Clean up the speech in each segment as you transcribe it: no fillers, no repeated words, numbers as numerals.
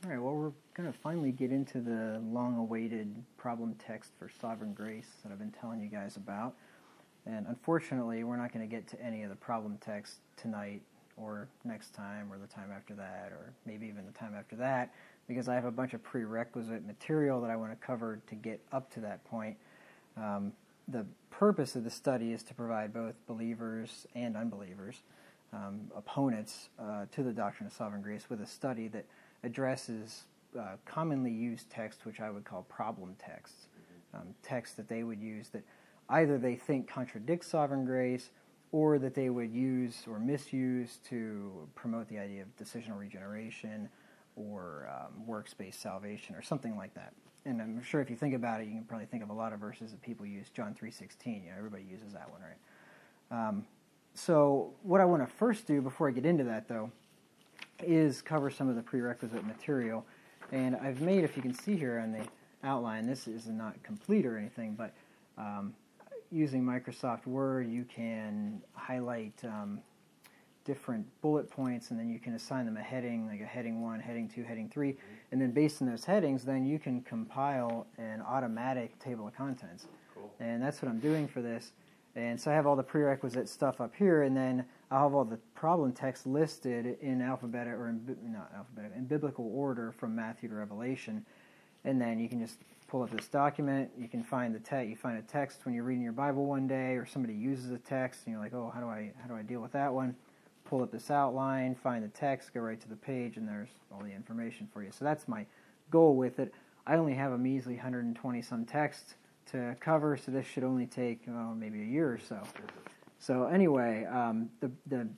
All right, well, we're going to finally get into the long-awaited problem text for sovereign grace that I've been telling you guys about. And unfortunately, we're not going to get to any of the problem text tonight or next time or the time after that or maybe even the time after that, because I have a bunch of prerequisite material that I want to cover to get up to that point. The purpose of the study is to provide both believers and unbelievers, opponents to the doctrine of sovereign grace, with a study that addresses commonly used text, which I would call problem texts, texts that they would use that either they think contradict sovereign grace or that they would use or misuse to promote the idea of decisional regeneration or works-based salvation or something like that. And I'm sure if you think about it, you can probably think of a lot of verses that people use. John 3:16, everybody uses that one, right? So what I want to first do before I get into that, though, is cover some of the prerequisite material. And I've made, if you can see here on the outline, this is not complete or anything, but using Microsoft Word, you can highlight different bullet points, and then you can assign them a heading, like a heading 1, heading 2, heading 3, and then based on those headings, then you can compile an automatic table of contents. Cool. And that's what I'm doing for this. And so I have all the prerequisite stuff up here, and then I'll have all the problem text listed in alphabetical, or in biblical order from Matthew to Revelation. And then you can just pull up this document. You can find the text. You find a text when you're reading your Bible one day, or somebody uses a text, and you're like, oh, how do I deal with that one? Pull up this outline, find the text, go right to the page, and there's all the information for you. So that's my goal with it. I only have a measly 120-some text to cover, so this should only take maybe a year or so. So anyway, the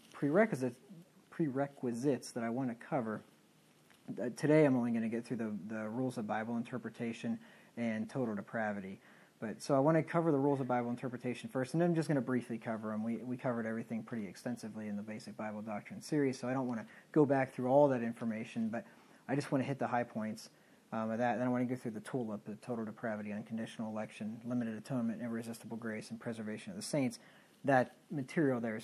prerequisites that I want to cover, today I'm only going to get through the rules of Bible interpretation and total depravity. So I want to cover the rules of Bible interpretation first, and then I'm just going to briefly cover them. We covered everything pretty extensively in the Basic Bible Doctrine series, so I don't want to go back through all that information, but I just want to hit the high points of that. Then I want to go through the TULIP, the total depravity, unconditional election, limited atonement, irresistible grace, and preservation of the saints. That material there is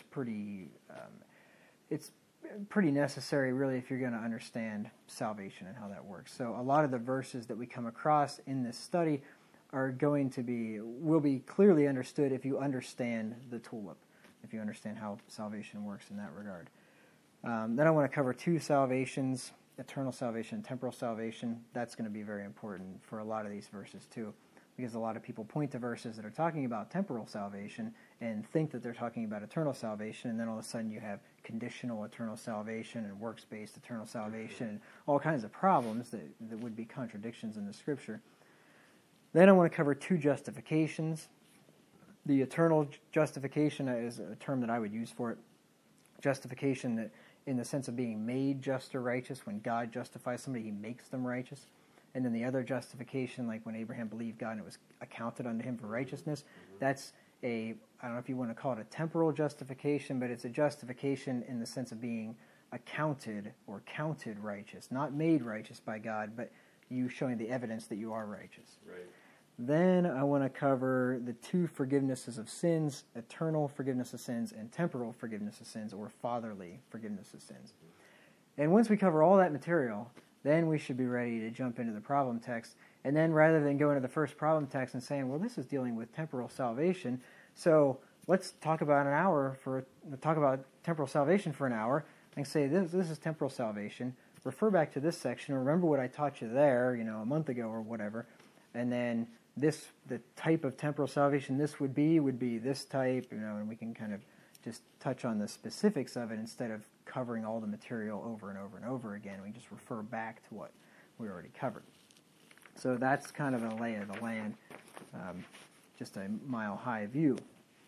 it's pretty necessary, really, if you're going to understand salvation and how that works. So a lot of the verses that we come across in this study will be clearly understood if you understand the TULIP, if you understand how salvation works in that regard. Then I want to cover two salvations, eternal salvation and temporal salvation. That's going to be very important for a lot of these verses too, because a lot of people point to verses that are talking about temporal salvation and think that they're talking about eternal salvation, and then all of a sudden you have conditional eternal salvation and works-based eternal salvation and all kinds of problems that would be contradictions in the Scripture. Then I want to cover two justifications. The eternal justification is a term that I would use for it. Justification that in the sense of being made just or righteous. When God justifies somebody, he makes them righteous. And then the other justification, like when Abraham believed God and it was accounted unto him for righteousness, that's I don't know if you want to call it a temporal justification, but it's a justification in the sense of being accounted or counted righteous. Not made righteous by God, but you showing the evidence that you are righteous. Right. Then I want to cover the two forgivenesses of sins, eternal forgiveness of sins and temporal forgiveness of sins, or fatherly forgiveness of sins. And once we cover all that material, then we should be ready to jump into the problem text. And then rather than go into the first problem text and saying, well, this is dealing with temporal salvation, so let's talk about temporal salvation for an hour, and say this is temporal salvation. Refer back to this section, or remember what I taught you there, a month ago or whatever, and then the type of temporal salvation this would be this type, and we can kind of just touch on the specifics of it instead of covering all the material over and over and over again. We just refer back to what we already covered. So that's kind of a lay of the land, just a mile-high view.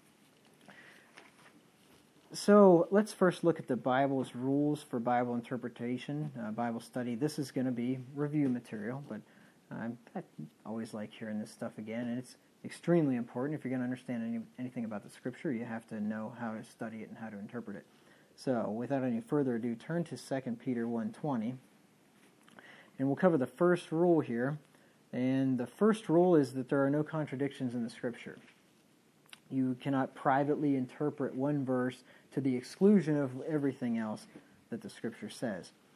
So let's first look at the Bible's rules for Bible interpretation, Bible study. This is going to be review material, but I always like hearing this stuff again, and it's extremely important. If you're going to understand anything about the Scripture, you have to know how to study it and how to interpret it. So without any further ado, turn to 2 Peter 1:20, and we'll cover the first rule here. And the first rule is that there are no contradictions in the Scripture. You cannot privately interpret one verse to the exclusion of everything else that the Scripture says.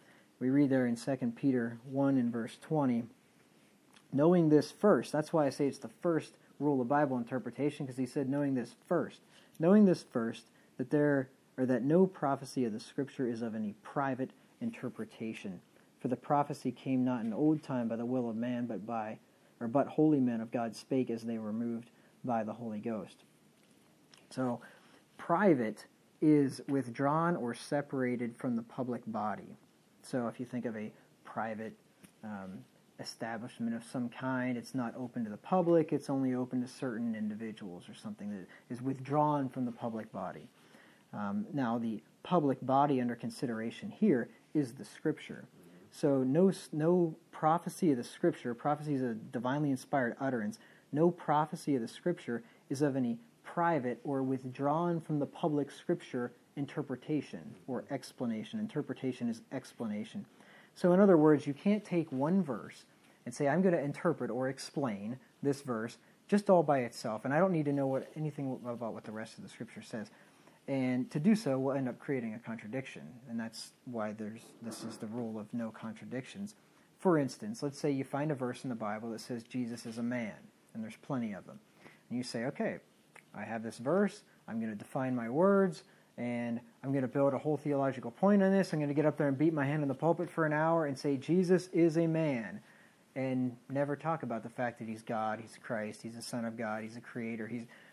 We read there in 2 Peter 1 and verse 20, knowing this first. That's why I say it's the first rule of Bible interpretation, because he said knowing this first. Knowing this first, that no prophecy of the Scripture is of any private interpretation. For the prophecy came not in old time by the will of man, but holy men of God spake as they were moved by the Holy Ghost. So, private is withdrawn or separated from the public body. So if you think of a private establishment of some kind, it's not open to the public, it's only open to certain individuals or something that is withdrawn from the public body. Now, the public body under consideration here is the Scripture. So no prophecy of the Scripture, prophecy is a divinely inspired utterance, no prophecy of the Scripture is of any private or withdrawn from the public Scripture interpretation or explanation. Interpretation is explanation. So in other words, you can't take one verse and say, I'm going to interpret or explain this verse just all by itself, and I don't need to know anything about what the rest of the Scripture says. And to do so will end up creating a contradiction, and that's why this is the rule of no contradictions. For instance, let's say you find a verse in the Bible that says Jesus is a man, and there's plenty of them. And you say, okay, I have this verse, I'm going to define my words, and I'm going to build a whole theological point on this. I'm going to get up there and beat my hand in the pulpit for an hour and say Jesus is a man, and never talk about the fact that he's God, he's Christ, he's the Son of God, he's a creator,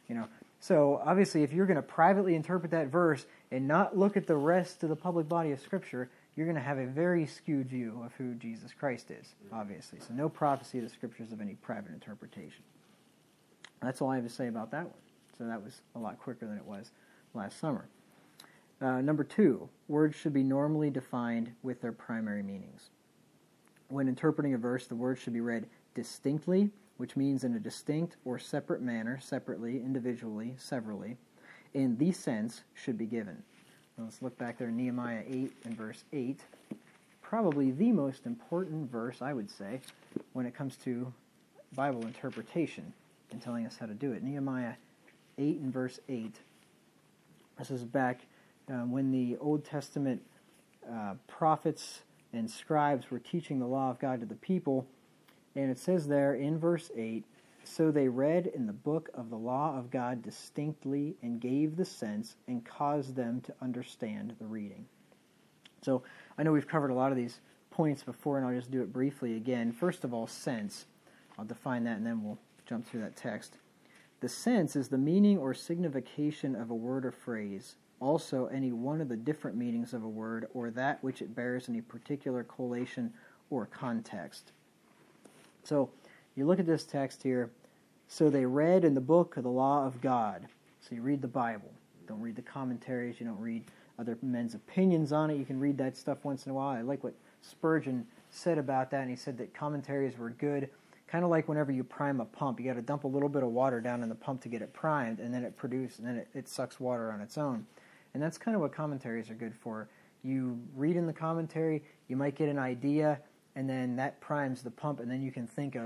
So obviously if you're going to privately interpret that verse and not look at the rest of the public body of Scripture, you're going to have a very skewed view of who Jesus Christ is, obviously. So no prophecy of the Scriptures of any private interpretation. That's all I have to say about that one. So that was a lot quicker than it was last summer. Number 2, words should be normally defined with their primary meanings. When interpreting a verse, the words should be read distinctly, which means in a distinct or separate manner, separately, individually, severally, and the sense should be given. Now let's look back there in Nehemiah 8 and verse 8. Probably the most important verse, I would say, when it comes to Bible interpretation and telling us how to do it. Nehemiah 8 and verse 8. This is back when the Old Testament prophets and scribes were teaching the law of God to the people. And it says there in verse 8, so they read in the book of the law of God distinctly and gave the sense and caused them to understand the reading. So I know we've covered a lot of these points before, and I'll just do it briefly again. First of all, sense. I'll define that and then we'll jump through that text. The sense is the meaning or signification of a word or phrase. Also, any one of the different meanings of a word or that which it bears in a particular collation or context. So, you look at this text here. So they read in the book of the law of God. So you read the Bible. Don't read the commentaries. You don't read other men's opinions on it. You can read that stuff once in a while. I like what Spurgeon said about that, and he said that commentaries were good. Kind of like whenever you prime a pump. You got to dump a little bit of water down in the pump to get it primed, and then it sucks water on its own. And that's kind of what commentaries are good for. You read in the commentary, you might get an idea, and then that primes the pump, and then you can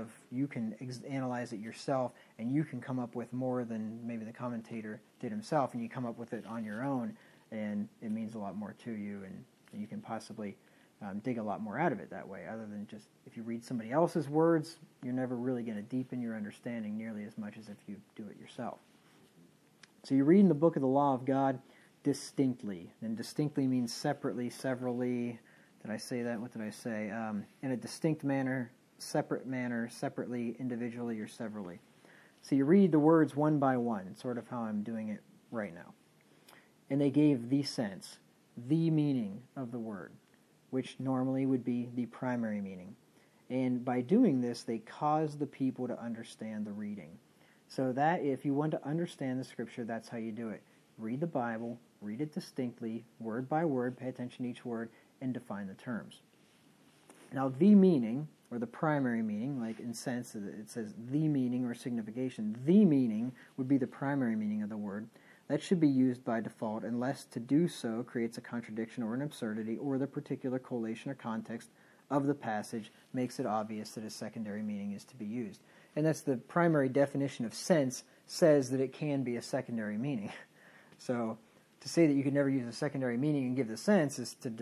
analyze it yourself, and you can come up with more than maybe the commentator did himself, and you come up with it on your own, and it means a lot more to you, and you can possibly dig a lot more out of it that way, other than just if you read somebody else's words, you're never really going to deepen your understanding nearly as much as if you do it yourself. So you read in the book of the law of God distinctly, and distinctly means separately, severally. Did I say that? What did I say? In a distinct manner, separately, individually, or severally. So you read the words one by one, sort of how I'm doing it right now. And they gave the sense, the meaning of the word, which normally would be the primary meaning. And by doing this, they caused the people to understand the reading. So that if you want to understand the Scripture, that's how you do it. Read the Bible, read it distinctly, word by word, pay attention to each word, and define the terms. Now, the meaning, or the primary meaning, like in sense it says the meaning or signification, the meaning would be the primary meaning of the word. That should be used by default unless to do so creates a contradiction or an absurdity, or the particular collation or context of the passage makes it obvious that a secondary meaning is to be used. And that's the primary definition of sense, says that it can be a secondary meaning. So to say that you could never use a secondary meaning and give the sense is to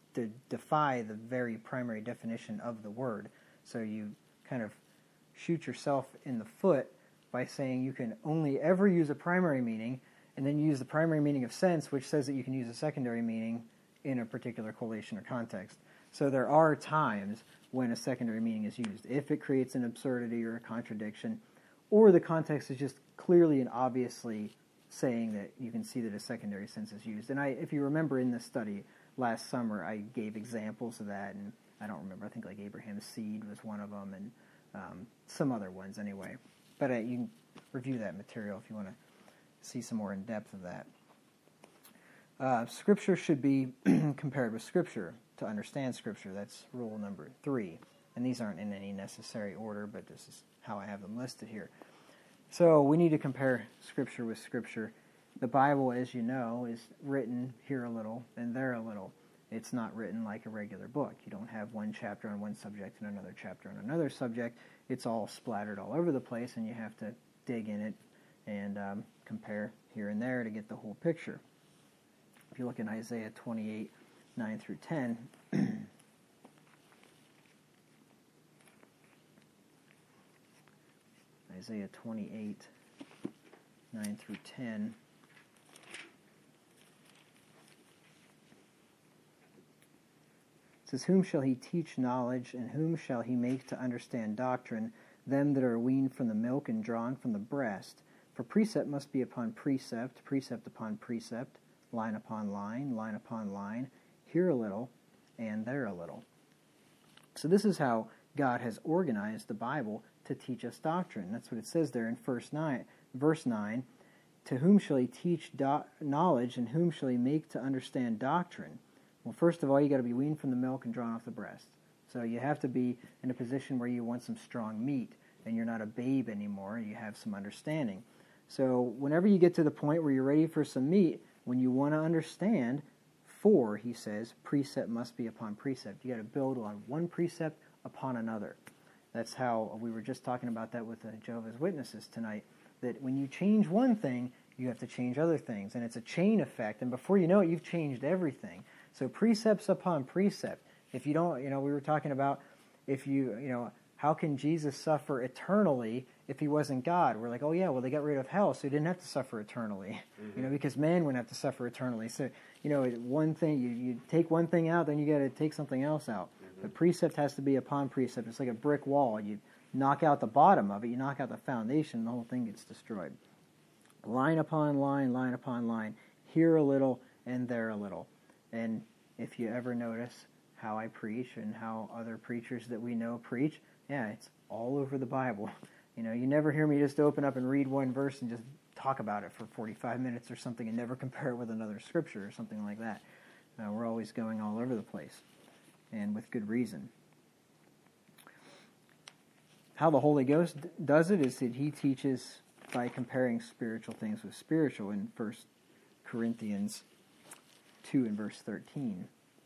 defy the very primary definition of the word. So you kind of shoot yourself in the foot by saying you can only ever use a primary meaning, and then use the primary meaning of sense, which says that you can use a secondary meaning in a particular collation or context. So there are times when a secondary meaning is used, if it creates an absurdity or a contradiction, or the context is just clearly and obviously saying that you can see that a secondary sense is used. And if you remember in the study last summer, I gave examples of that, and I don't remember, I think like Abraham's seed was one of them, and some other ones anyway. But you can review that material if you want to see some more in depth of that. Scripture should be compared with Scripture to understand Scripture. That's rule number 3. And these aren't in any necessary order, but this is how I have them listed here. So we need to compare Scripture with Scripture. The Bible, as you know, is written here a little and there a little. It's not written like a regular book. You don't have one chapter on one subject and another chapter on another subject. It's all splattered all over the place, and you have to dig in it and compare here and there to get the whole picture. If you look in Isaiah 28, 9 through 10, Isaiah 28, 9 through 10, it says, "Whom shall he teach knowledge, and whom shall he make to understand doctrine? Them that are weaned from the milk and drawn from the breast. For precept must be upon precept, precept upon precept, line upon line, line upon line, here a little, and there a little." So this is how God has organized the Bible to teach us doctrine. That's what it says there in verse 9. "To whom shall he teach knowledge, and whom shall he make to understand doctrine?" Well, first of all, you got to be weaned from the milk and drawn off the breast. So you have to be in a position where you want some strong meat, and you're not a babe anymore, you have some understanding. So whenever you get to the point where you're ready for some meat, when you want to understand, he says, precept must be upon precept. You got to build on one precept upon another. That's how we were just talking about that with the Jehovah's Witnesses tonight, that when you change one thing, you have to change other things, and it's a chain effect, and before you know it, you've changed everything. So precepts upon precept. If you don't, we were talking about how can Jesus suffer eternally if he wasn't God? We're like, oh yeah, well they got rid of hell, so he didn't have to suffer eternally, because man wouldn't have to suffer eternally. So, one thing, you take one thing out, then you got to take something else out. The precept has to be upon precept. It's like a brick wall. You knock out the bottom of it, you knock out the foundation, and the whole thing gets destroyed. Line upon line, line upon line, here a little and there a little. And if you ever notice how I preach and how other preachers that we know preach, yeah, it's all over the Bible. You never hear me just open up and read one verse and just talk about it for 45 minutes or something and never compare it with another scripture or something like that. We're always going all over the place, and with good reason. How the Holy Ghost does it is that he teaches by comparing spiritual things with spiritual in 1 Corinthians 2 and verse 13.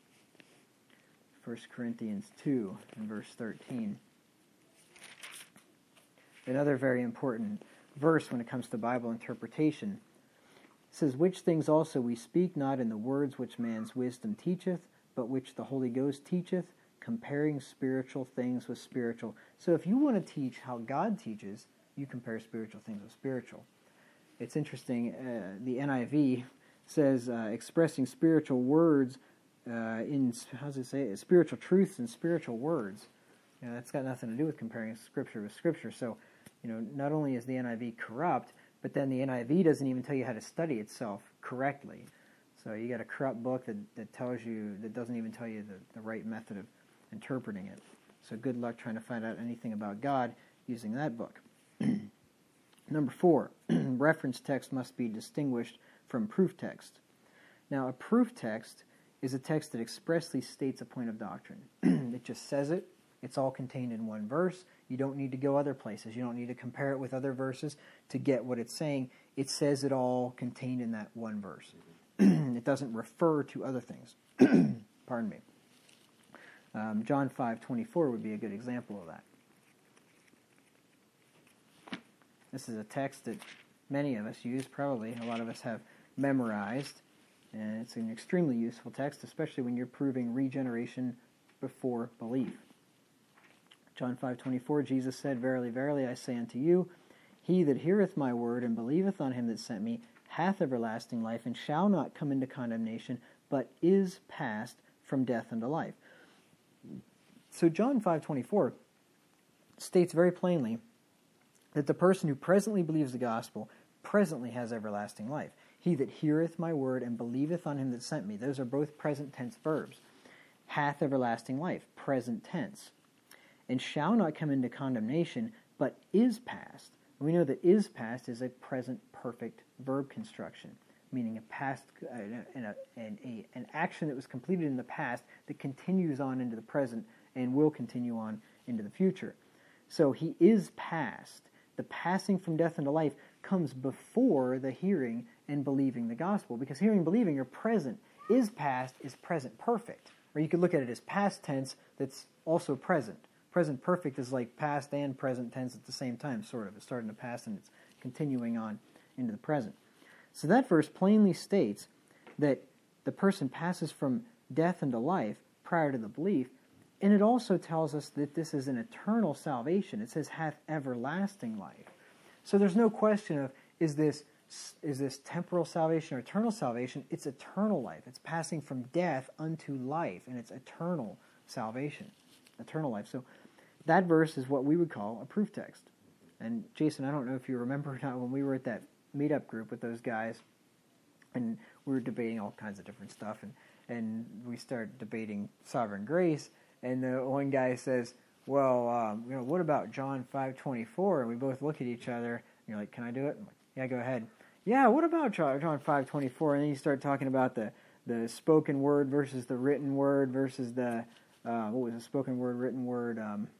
1 Corinthians 2 and verse 13. Another very important verse when it comes to Bible interpretation. It says, "Which things also we speak not in the words which man's wisdom teacheth, but which the Holy Ghost teacheth, comparing spiritual things with spiritual." So if you want to teach how God teaches, you compare spiritual things with spiritual. It's interesting, the NIV says expressing spiritual words spiritual truths and spiritual words. That's got nothing to do with comparing Scripture with Scripture. So, not only is the NIV corrupt, but then the NIV doesn't even tell you how to study itself correctly. So you got a corrupt book that doesn't even tell you the right method of interpreting it. So good luck trying to find out anything about God using that book. Number 4, reference text must be distinguished from proof text. Now, a proof text is a text that expressly states a point of doctrine. It just says it. It's all contained in one verse. You don't need to go other places. You don't need to compare it with other verses to get what it's saying. It says it all contained in that one verse. It doesn't refer to other things. Pardon me. John 5:24 would be a good example of that. This is a text that many of us use, probably a lot of us have memorized. And it's an extremely useful text, especially when you're proving regeneration before belief. John 5:24, Jesus said, Verily, verily, I say unto you, he that heareth my word and believeth on him that sent me hath everlasting life, and shall not come into condemnation, but is passed from death unto life. So John 5:24 states very plainly that the person who presently believes the gospel presently has everlasting life. He that heareth my word and believeth on him that sent me, those are both present tense verbs. Hath everlasting life, present tense. And shall not come into condemnation, but is passed. And we know that is passed is a present perfect verb construction, meaning a past, an action that was completed in the past that continues on into the present and will continue on into the future. So he is passed. The passing from death into life comes before the hearing and believing the gospel, because hearing and believing are present. Is past is present perfect. Or you could look at it as past tense that's also present. Present perfect is like past and present tense at the same time, sort of. It's starting to pass and it's continuing on into the present. So that verse plainly states that the person passes from death into life prior to the belief, and it also tells us that this is an eternal salvation. It says, hath everlasting life. So there's no question of, is this temporal salvation or eternal salvation? It's eternal life. It's passing from death unto life, and it's eternal salvation, eternal life. So that verse is what we would call a proof text. And Jason, I don't know if you remember or not, when we were at that meetup group with those guys, and we were debating all kinds of different stuff, and we started debating sovereign grace, and the one guy says, well, what about John 5:24? And we both look at each other, and you're like, can I do it? I'm like, yeah, go ahead. Yeah, what about John 5:24? And then you start talking about the spoken word versus the written word versus the, what was it, spoken word, written word,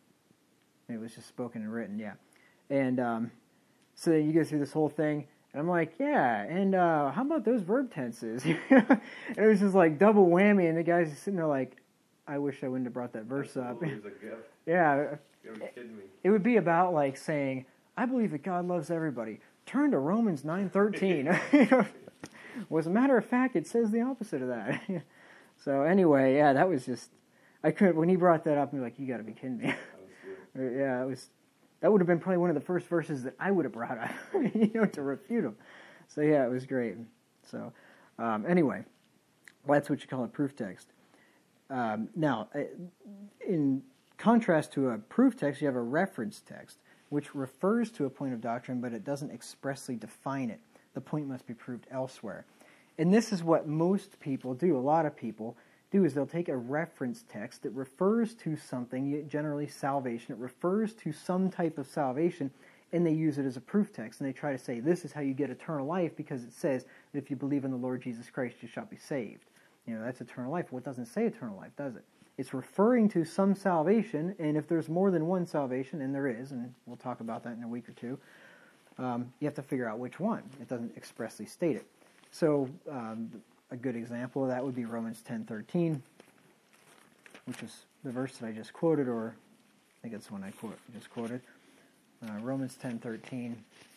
it was just spoken and written, yeah. And so then you go through this whole thing, and I'm like, yeah, and how about those verb tenses? And it was just like double whammy, and the guy's just sitting there like, I wish I wouldn't have brought that verse up. It was a gift. Yeah. You're kidding me. It would be about like saying, I believe that God loves everybody. Turn to Romans 9:13. Well, as a matter of fact, it says the opposite of that. So anyway, yeah, that was just, I couldn't, when he brought that up, I'm like, you got to be kidding me. That was good. Yeah, that would have been probably one of the first verses that I would have brought up, to refute him. So yeah, it was great. So anyway, well, that's what you call a proof text. Now, in contrast to a proof text, you have a reference text, which refers to a point of doctrine, but it doesn't expressly define it. The point must be proved elsewhere. And this is what most people do. A lot of people do is they'll take a reference text that refers to something, generally salvation. It refers to some type of salvation, and they use it as a proof text. And they try to say, this is how you get eternal life, because it says that if you believe in the Lord Jesus Christ, you shall be saved. That's eternal life. Well, it doesn't say eternal life, does it? It's referring to some salvation, and if there's more than one salvation, and there is, and we'll talk about that in a week or two, you have to figure out which one. It doesn't expressly state it. So a good example of that would be Romans 10:13, which is the verse that I just quoted, or I think it's the one I just quoted. Romans 10:13.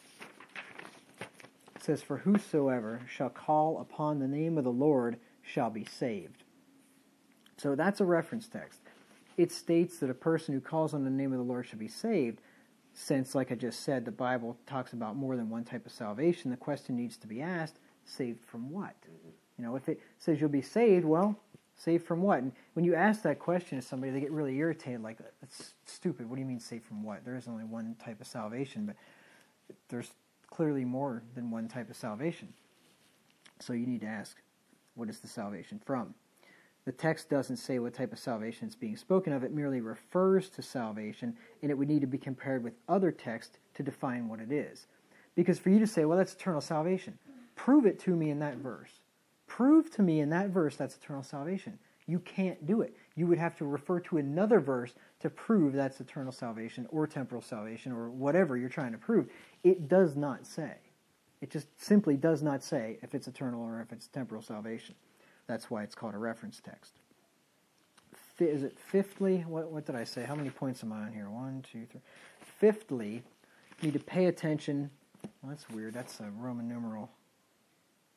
It says, For whosoever shall call upon the name of the Lord shall be saved. So that's a reference text. It states that a person who calls on the name of the Lord shall be saved. Since, like I just said, the Bible talks about more than one type of salvation, the question needs to be asked, saved from what? If it says you'll be saved, well, saved from what? And when you ask that question to somebody, they get really irritated, like, that's stupid. What do you mean saved from what? There is only one type of salvation, but there's clearly more than one type of salvation. So you need to ask, what is the salvation from? The text doesn't say what type of salvation is being spoken of. It merely refers to salvation, and it would need to be compared with other texts to define what it is. Because for you to say, well, that's eternal salvation, prove it to me in that verse. Prove to me in that verse that's eternal salvation. You can't do it. You would have to refer to another verse to prove that's eternal salvation or temporal salvation or whatever you're trying to prove. It does not say. It just simply does not say if it's eternal or if it's temporal salvation. That's why it's called a reference text. Is it fifthly? What did I say? How many points am I on here? 1, 2, 3. Fifthly, you need to pay attention. Well, that's weird. That's a Roman numeral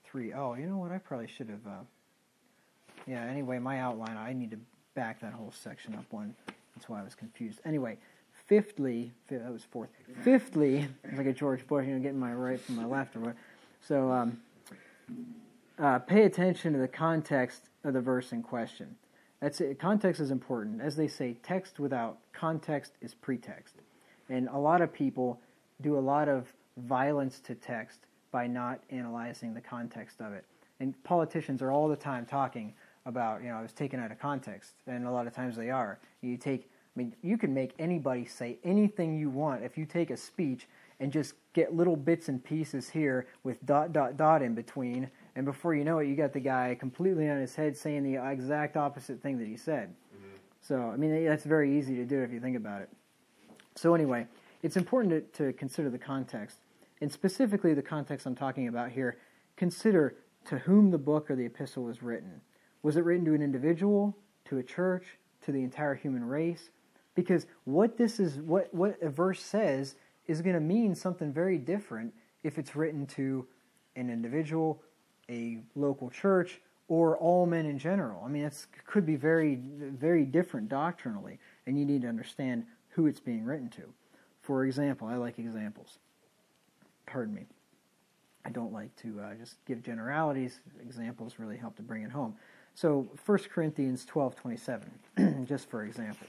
3. Oh, you know what? I probably should have... yeah, anyway, my outline, I need to back that whole section up one. That's why I was confused. Anyway, fifthly, that was fourth. Fifthly, it's like a George Bush, getting my right from my left or what. So, pay attention to the context of the verse in question. That's it. Context is important. As they say, text without context is pretext. And a lot of people do a lot of violence to text by not analyzing the context of it. And politicians are all the time talking about, I was taken out of context, and a lot of times they are. You can make anybody say anything you want if you take a speech and just get little bits and pieces here with ... in between, and before you know it, you got the guy completely on his head saying the exact opposite thing that he said. Mm-hmm. So, that's very easy to do if you think about it. So anyway, it's important to consider the context, and specifically the context I'm talking about here. Consider to whom the book or the epistle was written. Was it written to an individual, to a church, to the entire human race? Because what a verse says is going to mean something very different if it's written to an individual, a local church, or all men in general. It could be very, very different doctrinally, and you need to understand who it's being written to. For example, I like examples. Pardon me. I don't like to just give generalities. Examples really help to bring it home. So 1 Corinthians 12:27, just for example.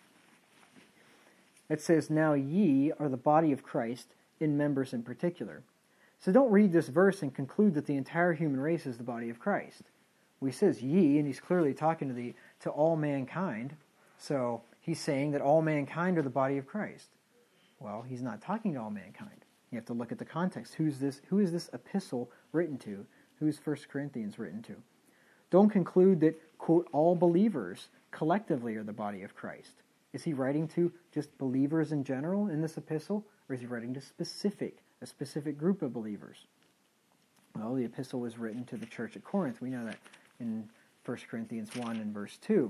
It says, "Now ye are the body of Christ, in members in particular." So don't read this verse and conclude that the entire human race is the body of Christ. Well, he says ye, and he's clearly talking to all mankind. So he's saying that all mankind are the body of Christ. Well, he's not talking to all mankind. You have to look at the context. Who is this epistle written to? Who's 1 Corinthians written to? Don't conclude that, quote, all believers collectively are the body of Christ. Is he writing to just believers in general in this epistle, or is he writing to a specific group of believers? Well, the epistle was written to the church at Corinth. We know that in 1 Corinthians 1 and verse 2.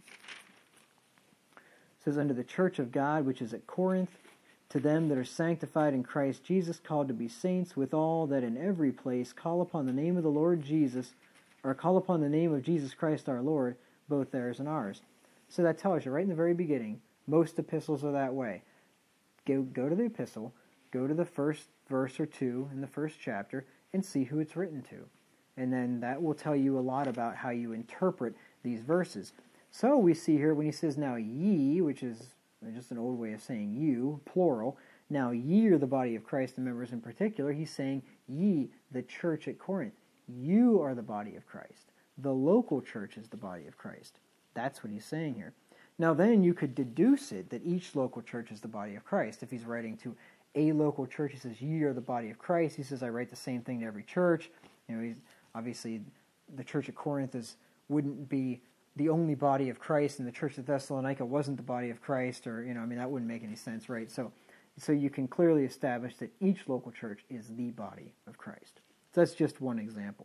It says, "Unto the church of God which is at Corinth, to them that are sanctified in Christ Jesus, called to be saints, with all that in every place call upon the name of the Lord Jesus, or call upon the name of Jesus Christ our Lord, both theirs and ours." So that tells you right in the very beginning, most epistles are that way. Go to the epistle, go to the first verse or two in the first chapter, and see who it's written to. And then that will tell you a lot about how you interpret these verses. So we see here when he says, "Now ye," which is just an old way of saying you, plural. "Now ye are the body of Christ, and members in particular." He's saying ye, the church at Corinth. You are the body of Christ. The local church is the body of Christ. That's what he's saying here. Now then you could deduce it that each local church is the body of Christ. If he's writing to a local church, he says, "Ye are the body of Christ." He says, "I write the same thing to every church." He's obviously the church at Corinth wouldn't be the only body of Christ, and the church at Thessalonica wasn't the body of Christ, or that wouldn't make any sense, right? So you can clearly establish that each local church is the body of Christ. So that's just one example.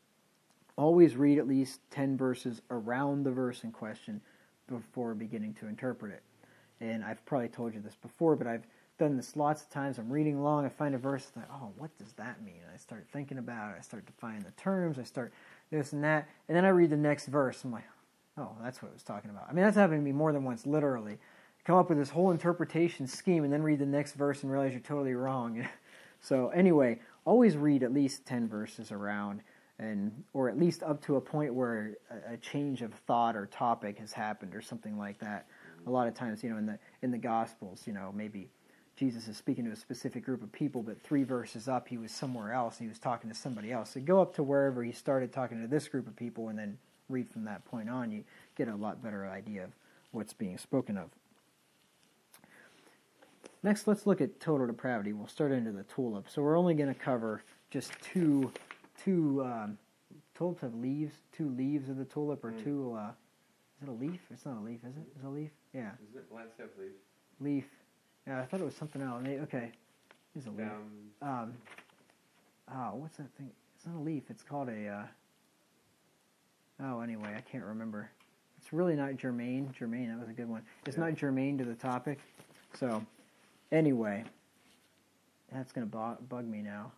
Always read at least 10 verses around the verse in question before beginning to interpret it. And I've probably told you this before, but I've done this lots of times. I'm reading along, I find a verse, and I what does that mean? And I start thinking about it, I start defining the terms, I start this and that, and then I read the next verse, I'm like, oh, that's what it was talking about. That's happened to me more than once, literally. Come up with this whole interpretation scheme and then read the next verse and realize you're totally wrong. So anyway, always read at least 10 verses around, or at least up to a point where a change of thought or topic has happened or something like that. A lot of times, in the Gospels, maybe Jesus is speaking to a specific group of people, but 3 verses up, he was somewhere else, and he was talking to somebody else. So go up to wherever he started talking to this group of people, and then read from that point on. You get a lot better idea of what's being spoken of. Next, let's look at total depravity. We'll start into the tulip. So we're only going to cover just two tulips have leaves, 2 leaves of the tulip, or 2, is it a leaf? It's not a leaf, is it? Is it a leaf? Yeah. Is it plants have leaves? Leaf. Yeah, I thought it was something else. Okay. It's a leaf. What's that thing? It's not a leaf. It's called a, anyway, I can't remember. It's really not germane. Germane, that was a good one. It's not germane to the topic. So, anyway, that's going to bug me now.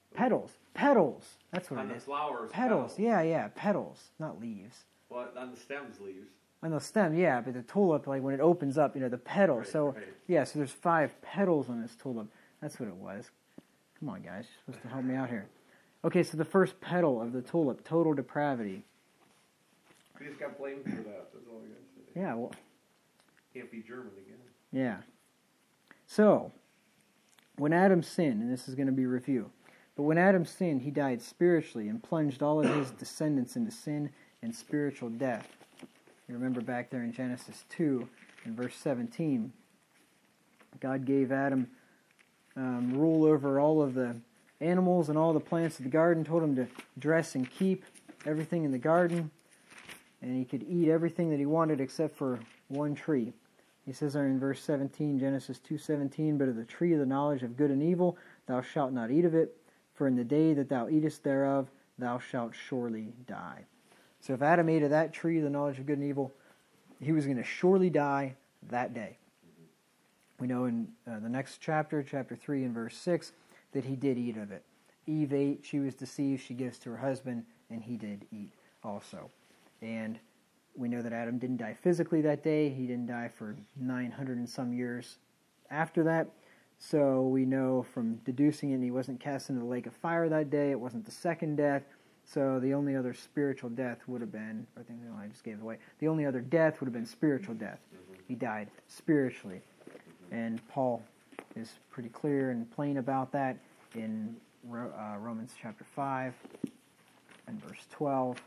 Petals. Petals. That's what On it the is. flowers. Petals. Yeah. Petals, not leaves. Well, on the stems, leaves. On the stem, yeah, but the tulip, like when it opens up, the petals. Right, So, right. yeah, so there's 5 petals on this tulip. That's what it was. Come on, guys. You're supposed to help me out here. Okay, so the first petal of the tulip, total depravity. We just got blamed for that. That's all I got to say. Yeah, well, Can't be German again. yeah. So, when Adam sinned, and this is going to be a review, but when Adam sinned, he died spiritually and plunged all of his descendants into sin and spiritual death. You remember back there in Genesis 2, in verse 17, God gave Adam rule over all of the animals and all the plants of the garden, told him to dress and keep everything in the garden, and he could eat everything that he wanted except for one tree. He says there in verse 17, Genesis 2:17, "But of the tree of the knowledge of good and evil thou shalt not eat of it, for in the day that thou eatest thereof thou shalt surely die." So if Adam ate of that tree, the knowledge of good and evil, he was going to surely die that day. We know in the next chapter, chapter 3 and verse 6, that he did eat of it. Eve ate, she was deceived, she gives to her husband, and he did eat also. And we know that Adam didn't die physically that day. He didn't die for 900 and some years after that. So we know from deducing it, he wasn't cast into the lake of fire that day. It wasn't the second death. So the only other spiritual death would have been, I think I just gave it away, the only other death would have been spiritual death. He died spiritually. And Paul is pretty clear and plain about that in Romans chapter 5 and verse 12.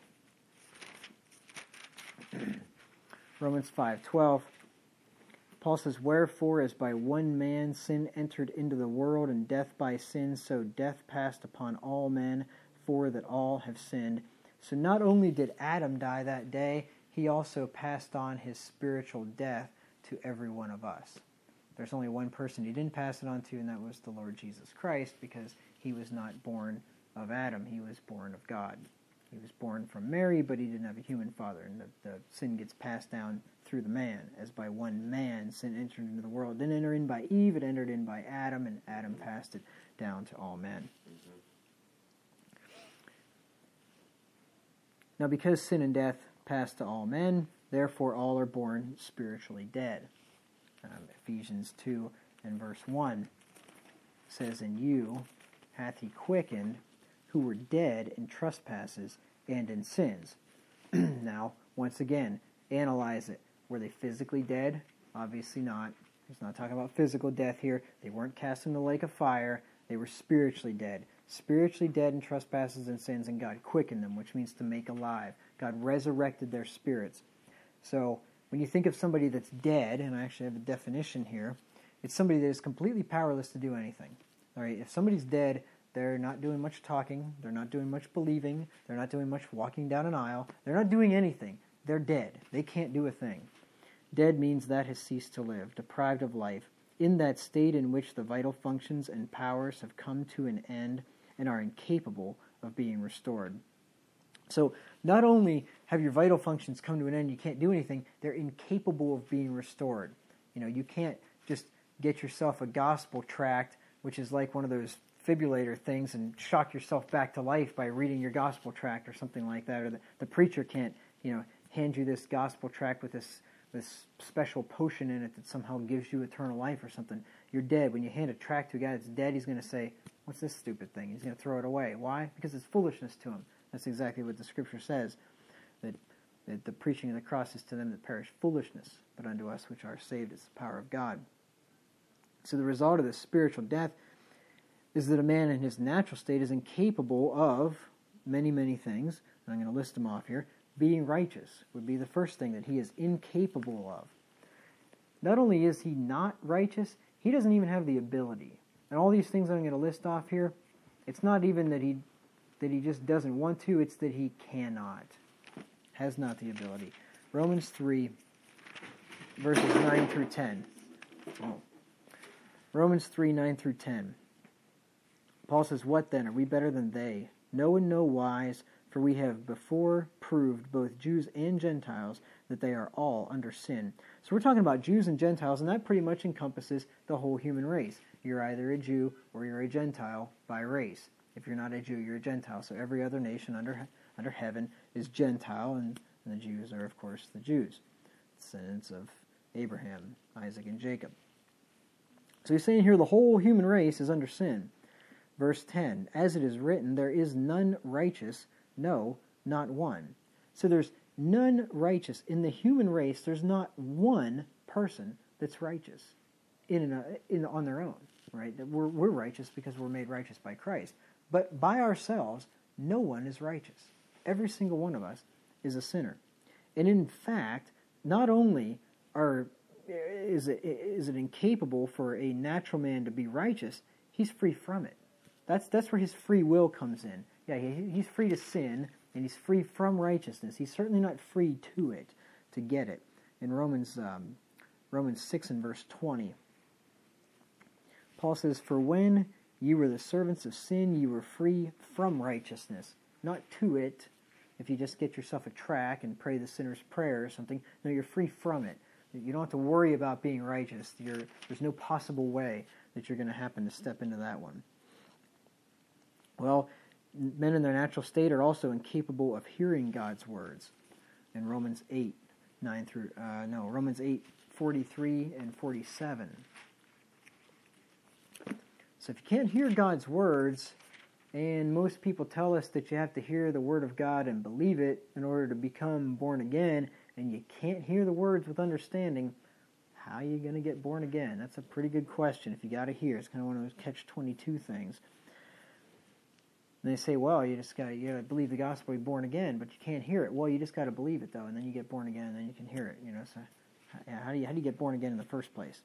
Romans 5:12. Paul says, "Wherefore, as by one man sin entered into the world, and death by sin, so death passed upon all men, for that all have sinned." So not only did Adam die that day, he also passed on his spiritual death to every one of us. There's only one person he didn't pass it on to, and that was the Lord Jesus Christ, because he was not born of Adam. He was born of God. He was born from Mary, but he didn't have a human father, and the sin gets passed down through the man. As by one man sin entered into the world. It didn't enter in by Eve, it entered in by Adam, and Adam passed it down to all men. Now, because sin and death passed to all men, therefore all are born spiritually dead. Ephesians 2 and verse 1 says, "And you hath he quickened, who were dead in trespasses and in sins." Now, once again, analyze it. Were they physically dead? Obviously not. He's not talking about physical death here. They weren't cast in the lake of fire. They were spiritually dead. Spiritually dead in trespasses and sins, and God quickened them, which means to make alive. God resurrected their spirits. So, when you think of somebody that's dead, and I actually have a definition here, it's somebody that is completely powerless to do anything. All right, if somebody's dead, they're not doing much talking, they're not doing much believing, they're not doing much walking down an aisle, they're not doing anything. They're dead. They can't do a thing. Dead means that has ceased to live, deprived of life, in that state in which the vital functions and powers have come to an end and are incapable of being restored. So not only have your vital functions come to an end, you can't do anything, they're incapable of being restored. You can't just get yourself a gospel tract, which is like one of those fibrillator things, and shock yourself back to life by reading your gospel tract or something like that. Or the preacher can't, hand you this gospel tract with this special potion in it that somehow gives you eternal life or something. You're dead. When you hand a tract to a guy that's dead, he's going to say, "What's this stupid thing?" He's going to throw it away. Why? Because it's foolishness to him. That's exactly what the Scripture says, that the preaching of the cross is to them that perish foolishness, but unto us which are saved is the power of God. So the result of this spiritual death is that a man in his natural state is incapable of many, many things, and I'm going to list them off here. Being righteous would be the first thing that he is incapable of. Not only is he not righteous, he doesn't even have the ability. And all these things I'm going to list off here, it's not even that he just doesn't want to, it's that he cannot. Has not the ability. Romans 3, verses 9 through 10. Romans 3, 9 through 10. Paul says, "What then? Are we better than they? No in no wise, for we have before proved, both Jews and Gentiles, that they are all under sin." So we're talking about Jews and Gentiles, and that pretty much encompasses the whole human race. You're either a Jew or you're a Gentile by race. If you're not a Jew, you're a Gentile. So every other nation under heaven is Gentile, and the Jews are, of course, the Jews, descendants of Abraham, Isaac, and Jacob. So he's saying here the whole human race is under sin. Verse 10, as it is written, there is none righteous, no, not one. So there's none righteous. In the human race, there's not one person that's righteous on their own, right? We're righteous because we're made righteous by Christ. But by ourselves, no one is righteous. Every single one of us is a sinner. And in fact, not only is it incapable for a natural man to be righteous, he's free from it. That's where his free will comes in. Yeah, he's free to sin, and he's free from righteousness. He's certainly not free to it, to get it. In Romans 6 and verse 20, Paul says, "For when you were the servants of sin, you were free from righteousness." Not to it, if you just get yourself a tract and pray the sinner's prayer or something. No, you're free from it. You don't have to worry about being righteous. There's no possible way that you're going to happen to step into that one. Well, men in their natural state are also incapable of hearing God's words. In Romans 8:43 and 47. So if you can't hear God's words, and most people tell us that you have to hear the Word of God and believe it in order to become born again, and you can't hear the words with understanding, how are you going to get born again? That's a pretty good question if you got to hear. It's kind of one of those catch-22 things. And they say, well, you got to believe the gospel, you're born again, but you can't hear it. Well, you just got to believe it, though, and then you get born again, and then you can hear it. So how do you get born again in the first place?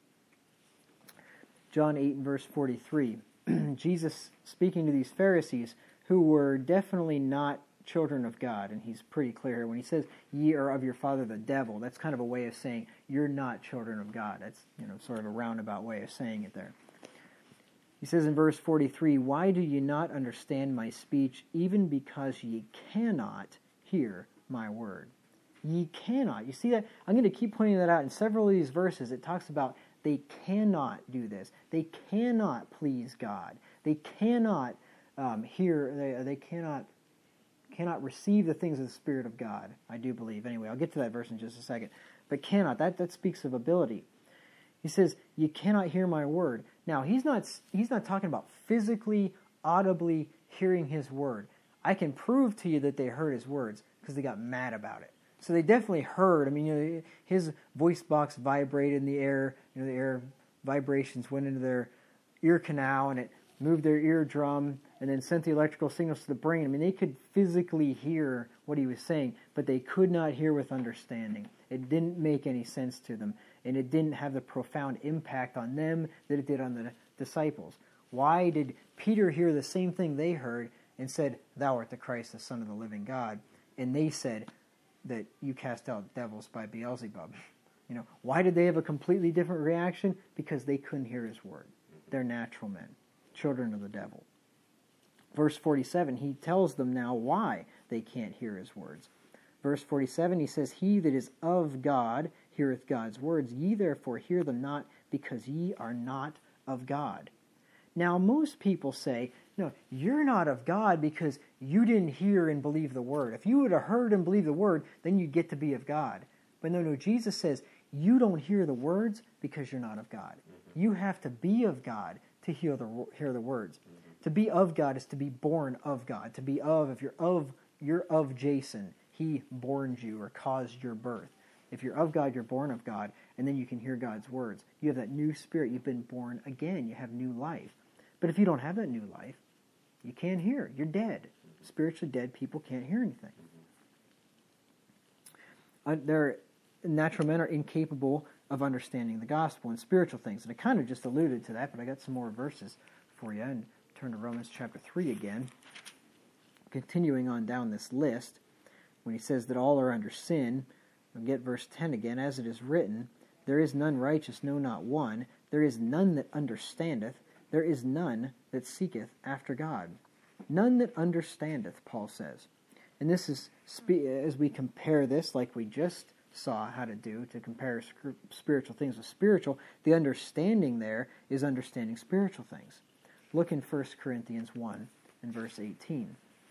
John 8 and verse 43. Jesus speaking to these Pharisees who were definitely not children of God, and he's pretty clear here when he says, "Ye are of your father the devil." That's kind of a way of saying you're not children of God. That's sort of a roundabout way of saying it there. He says in verse 43, "Why do ye not understand my speech, even because ye cannot hear my word?" Ye cannot. You see that? I'm going to keep pointing that out in several of these verses. It talks about they cannot do this. They cannot please God. They cannot hear. They cannot receive the things of the Spirit of God. I do believe. Anyway, I'll get to that verse in just a second. But cannot. That speaks of ability. He says, "You cannot hear my word." Now he's not talking about physically, audibly hearing his word. I can prove to you that they heard his words because they got mad about it. So they definitely heard. I mean, his voice box vibrated in the air. The air vibrations went into their ear canal, and it moved their eardrum, and then sent the electrical signals to the brain. I mean, they could physically hear what he was saying, but they could not hear with understanding. It didn't make any sense to them, and it didn't have the profound impact on them that it did on the disciples. Why did Peter hear the same thing they heard and said, "Thou art the Christ, the Son of the living God"? And they said that you cast out devils by Beelzebub. Why did they have a completely different reaction? Because they couldn't hear his word. They're natural men, children of the devil. Verse 47, he tells them now why they can't hear his words. Verse 47, he says, "He that is of God heareth God's words. Ye therefore hear them not, because ye are not of God." Now, most people say, no, you're not of God because you didn't hear and believe the word. If you would have heard and believed the word, then you get to be of God. But no, Jesus says, you don't hear the words because you're not of God. Mm-hmm. You have to be of God to hear the words. Mm-hmm. To be of God is to be born of God. To be of, if you're of Jason, he born you or caused your birth. If you're of God, you're born of God, and then you can hear God's words. You have that new spirit. You've been born again. You have new life. But if you don't have that new life, you can't hear. You're dead. Spiritually dead people can't hear anything. Natural men are incapable of understanding the gospel and spiritual things. And I kind of just alluded to that, but I got some more verses for you. And turn to Romans chapter 3 again. Continuing on down this list, when he says that all are under sin, we'll get verse 10 again. "As it is written, there is none righteous, no, not one. There is none that understandeth. There is none that seeketh after God." None that understandeth, Paul says. And this is, as we compare this, like we just saw how to do, to compare spiritual things with spiritual, the understanding there is understanding spiritual things. Look in 1 Corinthians 1 in verse 18.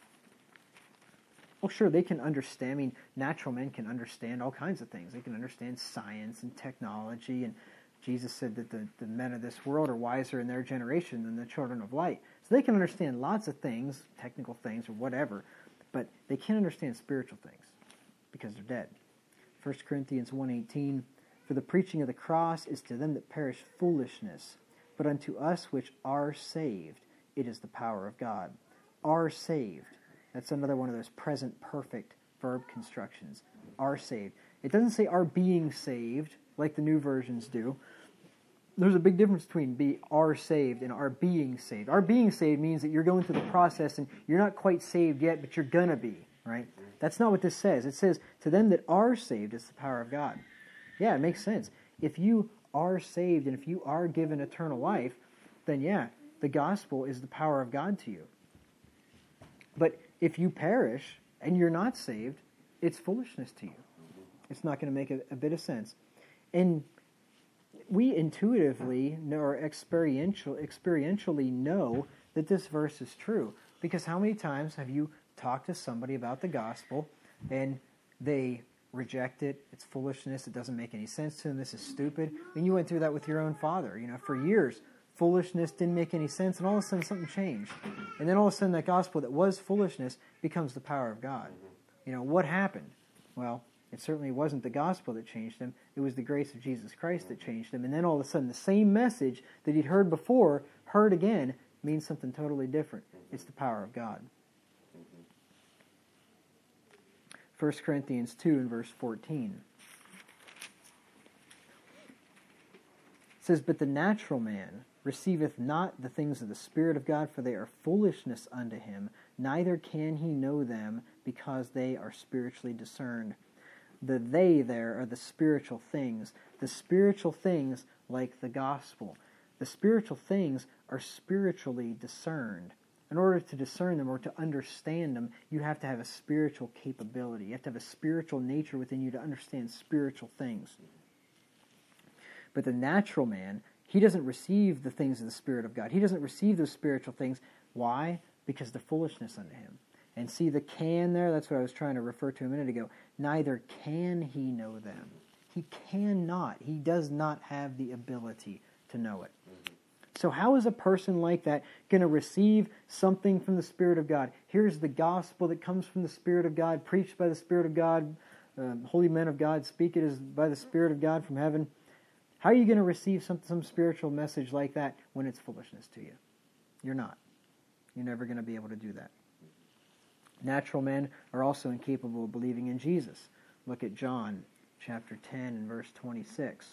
Well, sure, they can understand. I mean, natural men can understand all kinds of things. They can understand science and technology. And Jesus said that the men of this world are wiser in their generation than the children of light. So they can understand lots of things, technical things or whatever, but they can't understand spiritual things because they're dead. 1 Corinthians 1:18, for the preaching of the cross is to them that perish foolishness, but unto us which are saved, it is the power of God. Are saved. That's another one of those present perfect verb constructions. Are saved. It doesn't say are being saved like the new versions do. There's a big difference between are saved and are being saved. Are being saved means that you're going through the process and you're not quite saved yet, but you're going to be, right? That's not what this says. It says, to them that are saved, it's the power of God. Yeah, it makes sense. If you are saved and if you are given eternal life, then yeah, the gospel is the power of God to you. But if you perish and you're not saved, it's foolishness to you. It's not going to make a bit of sense. And we intuitively know, or experientially know that this verse is true. Because how many times have you talked to somebody about the gospel and they reject it? It's foolishness. It doesn't make any sense to them. This is stupid. And you went through that with your own father. For years, foolishness didn't make any sense, and all of a sudden something changed. And then all of a sudden that gospel that was foolishness becomes the power of God. What happened? Well, it certainly wasn't the gospel that changed him. It was the grace of Jesus Christ that changed him. And then all of a sudden the same message that he'd heard before, heard again, means something totally different. It's the power of God. 1 Corinthians 2 and verse 14. It says, but the natural man receiveth not the things of the Spirit of God, for they are foolishness unto him, neither can he know them, because they are spiritually discerned. The they there are the spiritual things. The spiritual things like the gospel. The spiritual things are spiritually discerned. In order to discern them or to understand them, you have to have a spiritual capability. You have to have a spiritual nature within you to understand spiritual things. But the natural man, he doesn't receive the things of the Spirit of God. He doesn't receive those spiritual things. Why? Because they're foolishness unto him. And see the can there? That's what I was trying to refer to a minute ago. Neither can he know them. He cannot. He does not have the ability to know it. So how is a person like that going to receive something from the Spirit of God? Here's the gospel that comes from the Spirit of God, preached by the Spirit of God. Holy men of God speak it as by the Spirit of God from heaven. How are you going to receive some spiritual message like that when it's foolishness to you? You're not. You're never going to be able to do that. Natural men are also incapable of believing in Jesus. Look at John chapter 10 and verse 26.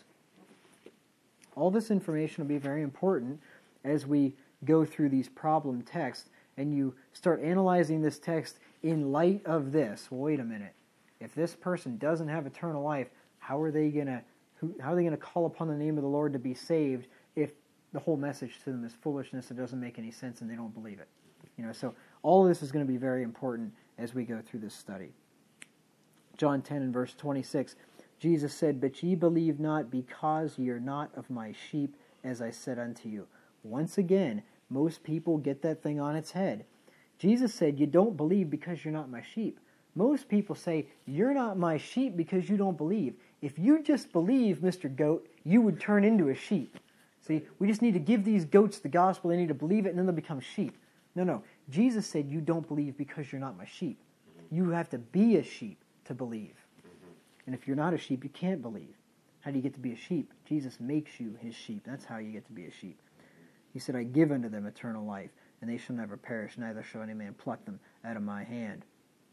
All this information will be very important as we go through these problem texts and you start analyzing this text in light of this. Well, wait a minute. If this person doesn't have eternal life, how are they going to call upon the name of the Lord to be saved if the whole message to them is foolishness, it doesn't make any sense, and they don't believe it? So all of this is going to be very important as we go through this study. John 10 and verse 26, Jesus said, but ye believe not, because ye are not of my sheep, as I said unto you. Once again, most people get that thing on its head. Jesus said, you don't believe because you're not my sheep. Most people say, you're not my sheep because you don't believe. If you just believe, Mr. Goat, you would turn into a sheep. See, we just need to give these goats the gospel. They need to believe it, and then they'll become sheep. No. Jesus said, you don't believe because you're not my sheep. You have to be a sheep to believe. And if you're not a sheep, you can't believe. How do you get to be a sheep? Jesus makes you his sheep. That's how you get to be a sheep. He said, I give unto them eternal life, and they shall never perish, neither shall any man pluck them out of my hand.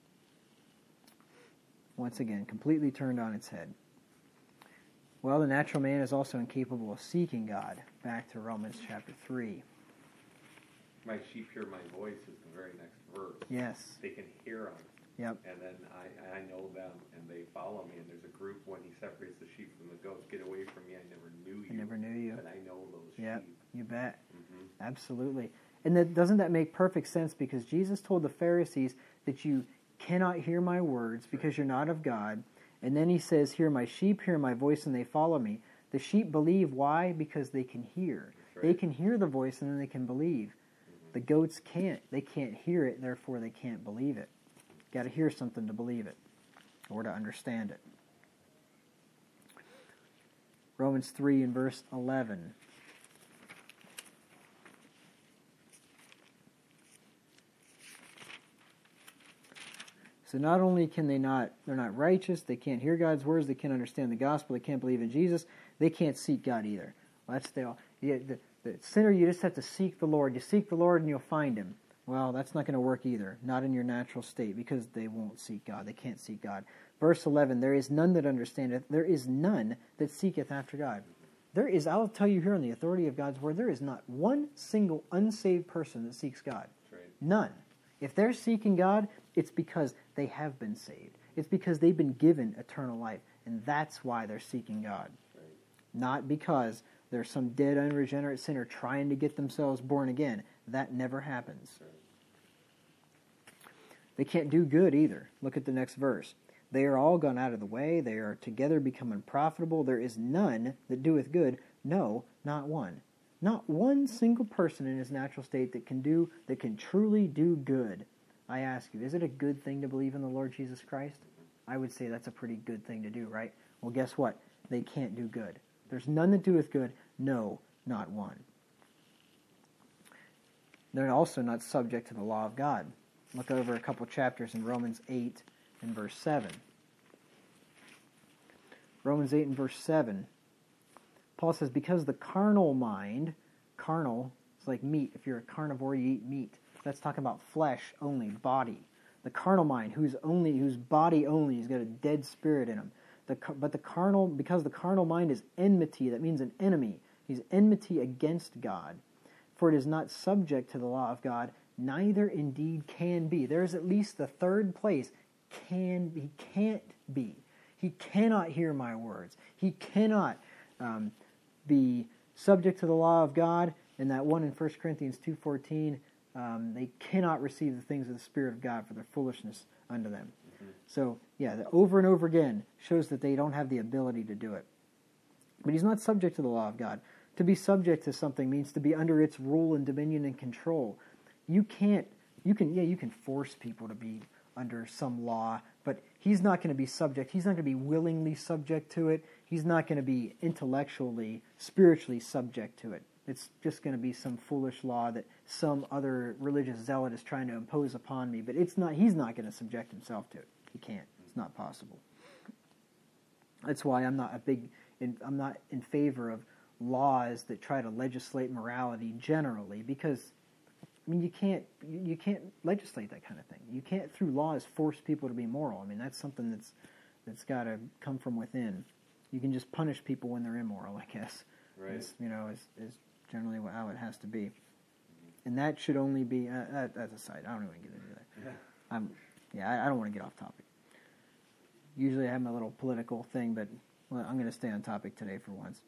Once again, completely turned on its head. Well, the natural man is also incapable of seeking God. Back to Romans chapter 3. My sheep hear my voice is the very next verse. Yes. They can hear him. Yep. And then I know them, and they follow me. And there's a group when he separates the sheep from the goats. Get away from me, I never knew you. I never knew you. And I know those Yep, sheep. you bet. Mm-hmm. Absolutely. And doesn't that make perfect sense? Because Jesus told the Pharisees that you cannot hear my words because you're not of God. And then he says, hear my sheep, hear my voice, and they follow me. The sheep believe. Why? Because they can hear. Right. They can hear the voice, and then they can believe. The goats can't. They can't hear it, therefore they can't believe it. Got to hear something to believe it or to understand it. Romans 3 and verse 11. So not only can they're not righteous, they can't hear God's words, they can't understand the gospel, they can't believe in Jesus, they can't seek God either. Well, that's the sinner, you just have to seek the Lord. You seek the Lord and you'll find Him. Well, that's not going to work either, not in your natural state, because they won't seek God. They can't seek God. Verse 11, there is none that understandeth, there is none that seeketh after God. There is, I'll tell you here on the authority of God's word, there is not one single unsaved person that seeks God. That's right. None. If they're seeking God, it's because they have been saved. It's because they've been given eternal life, and that's why they're seeking God. Right. Not because there's some dead, unregenerate sinner trying to get themselves born again. That never happens. Right. They can't do good either. Look at the next verse. They are all gone out of the way. They are together become unprofitable. There is none that doeth good. No, not one. Not one single person in his natural state that can truly do good. I ask you, is it a good thing to believe in the Lord Jesus Christ? I would say that's a pretty good thing to do, right? Well, guess what? They can't do good. There's none that doeth good. No, not one. They're also not subject to the law of God. Look over a couple chapters in Romans 8 and verse 7. Romans 8 and verse 7. Paul says, because the carnal mind, carnal is like meat. If you're a carnivore, you eat meat. That's talking about flesh only, body. The carnal mind, whose body only, he's got a dead spirit in him. Because the carnal mind is enmity, that means an enemy. He's enmity against God. For it is not subject to the law of God, neither indeed can be. There's at least the third place. He can't be. He cannot hear my words. He cannot be subject to the law of God. And that one in 1 Corinthians 2:14, they cannot receive the things of the Spirit of God for their foolishness unto them. Mm-hmm. So, yeah, over and over again shows that they don't have the ability to do it. But he's not subject to the law of God. To be subject to something means to be under its rule and dominion and control. You can force people to be under some law, but he's not going to be subject. He's not going to be willingly subject to it. He's not going to be intellectually, spiritually subject to it. It's just going to be some foolish law that some other religious zealot is trying to impose upon me, but he's not going to subject himself to it. He can't. It's not possible. That's why I'm not in favor of laws that try to legislate morality generally, because you can't legislate that kind of thing. You can't through laws force people to be moral. That's something that's got to come from within. You can just punish people when they're immoral, I guess. Right. Is generally how it has to be. And that should only be that's a side. I don't even get into that. I don't want to get off topic. Usually I have my little political thing, but I'm going to stay on topic today for once.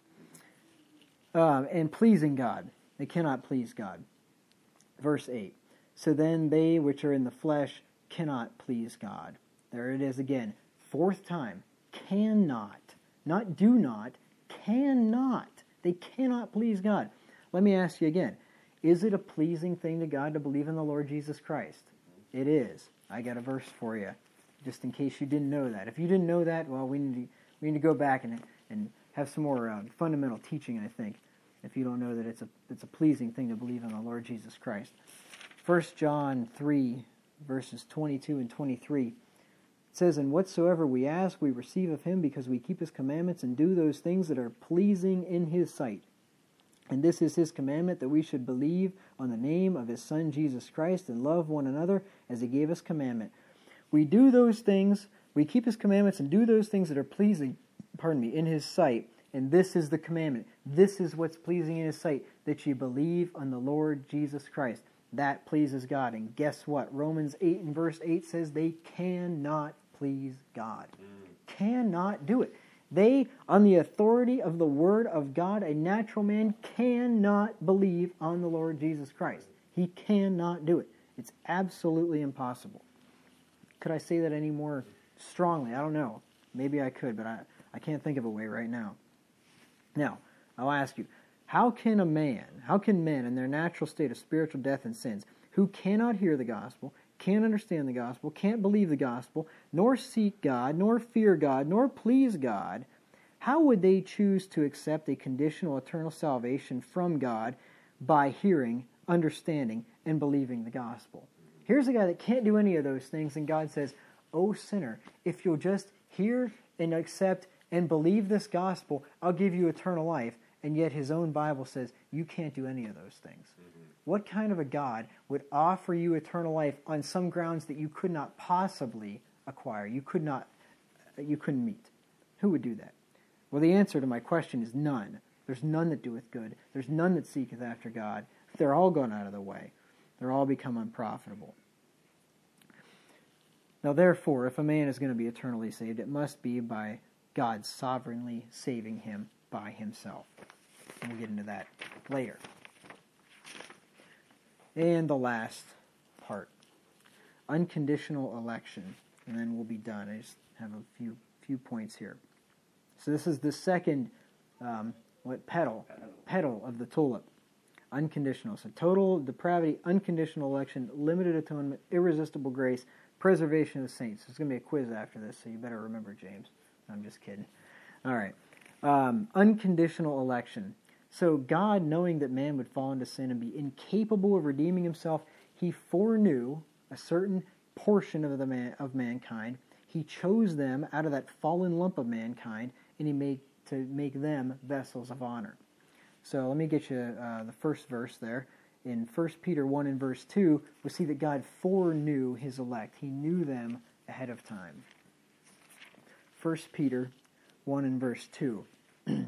And pleasing God. They cannot please God. Verse 8. So then they which are in the flesh cannot please God. There it is again. Fourth time. Cannot. Not do not. Cannot. They cannot please God. Let me ask you again. Is it a pleasing thing to God to believe in the Lord Jesus Christ? It is. I got a verse for you, just in case you didn't know that. If you didn't know that, well, we need to go back and have some more fundamental teaching, I think, if you don't know that it's a pleasing thing to believe in the Lord Jesus Christ. 1 John 3, verses 22 and 23, it says, and whatsoever we ask, we receive of him, because we keep his commandments and do those things that are pleasing in his sight. And this is his commandment, that we should believe on the name of his Son, Jesus Christ, and love one another as he gave us commandment. We do those things, we keep his commandments and do those things that are pleasing, in his sight. And this is the commandment. This is what's pleasing in his sight, that you believe on the Lord Jesus Christ. That pleases God. And guess what? Romans 8 and verse 8 says they cannot please God. Cannot do it. They, on the authority of the Word of God, a natural man cannot believe on the Lord Jesus Christ. He cannot do it. It's absolutely impossible. Could I say that any more strongly? I don't know. Maybe I could, but I can't think of a way right now. Now, I'll ask you, How can men in their natural state of spiritual death and sins, who cannot hear the gospel, can't understand the gospel, can't believe the gospel, nor seek God, nor fear God, nor please God, how would they choose to accept a conditional eternal salvation from God by hearing, understanding, and believing the gospel? Here's a guy that can't do any of those things, and God says, "Oh sinner, if you'll just hear and accept and believe this gospel, I'll give you eternal life." And yet his own Bible says, you can't do any of those things. Mm-hmm. What kind of a God would offer you eternal life on some grounds that you could not possibly acquire, you couldn't meet? Who would do that? Well, the answer to my question is none. There's none that doeth good. There's none that seeketh after God. They're all gone out of the way. They're all become unprofitable. Now, therefore, if a man is going to be eternally saved, it must be by God sovereignly saving him by himself. And we'll get into that later. And the last part, unconditional election. And then we'll be done. I just have a few points here. So this is the second petal of the tulip. Unconditional. So total depravity, unconditional election, limited atonement, irresistible grace, preservation of the saints. There's going to be a quiz after this, so you better remember, James. I'm just kidding. All right. Unconditional election. So God, knowing that man would fall into sin and be incapable of redeeming himself, he foreknew a certain portion of mankind. He chose them out of that fallen lump of mankind, and he made to make them vessels of honor. So let me get you the first verse there. In 1 Peter 1 and verse 2, we see that God foreknew his elect. He knew them ahead of time. 1 Peter 1 and verse 2. It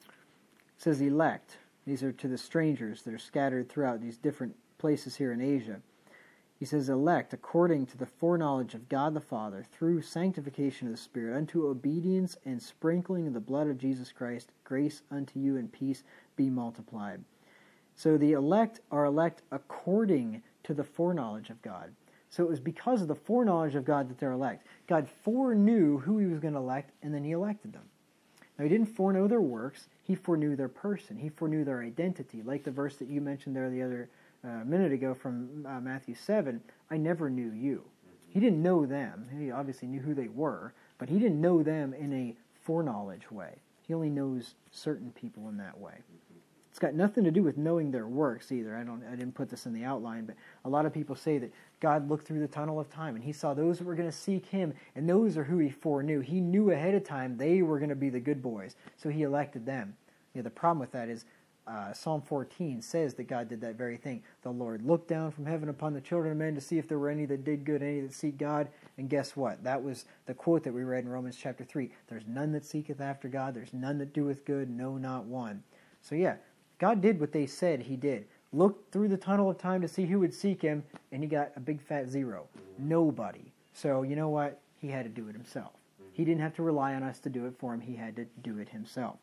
says elect. These are to the strangers that are scattered throughout these different places here in Asia. He says, elect according to the foreknowledge of God the Father, through sanctification of the Spirit, unto obedience and sprinkling of the blood of Jesus Christ, grace unto you and peace be multiplied. So the elect are elect according to the foreknowledge of God. So it was because of the foreknowledge of God that they're elect. God foreknew who he was going to elect, and then he elected them. Now, he didn't foreknow their works. He foreknew their person. He foreknew their identity. Like the verse that you mentioned there the other minute ago from Matthew 7, I never knew you. He didn't know them. He obviously knew who they were, but he didn't know them in a foreknowledge way. He only knows certain people in that way. It's got nothing to do with knowing their works either. I didn't put this in the outline, but a lot of people say that God looked through the tunnel of time and he saw those that were going to seek him, and those are who he foreknew. He knew ahead of time they were going to be the good boys, so he elected them. The problem with that is Psalm 14 says that God did that very thing. The Lord looked down from heaven upon the children of men to see if there were any that did good, any that seek God. And guess what? That was the quote that we read in Romans chapter 3. There's none that seeketh after God. There's none that doeth good, no, not one. So yeah, God did what they said he did. Looked through the tunnel of time to see who would seek him, and he got a big fat zero. Nobody. So you know what? He had to do it himself. He didn't have to rely on us to do it for him. He had to do it himself.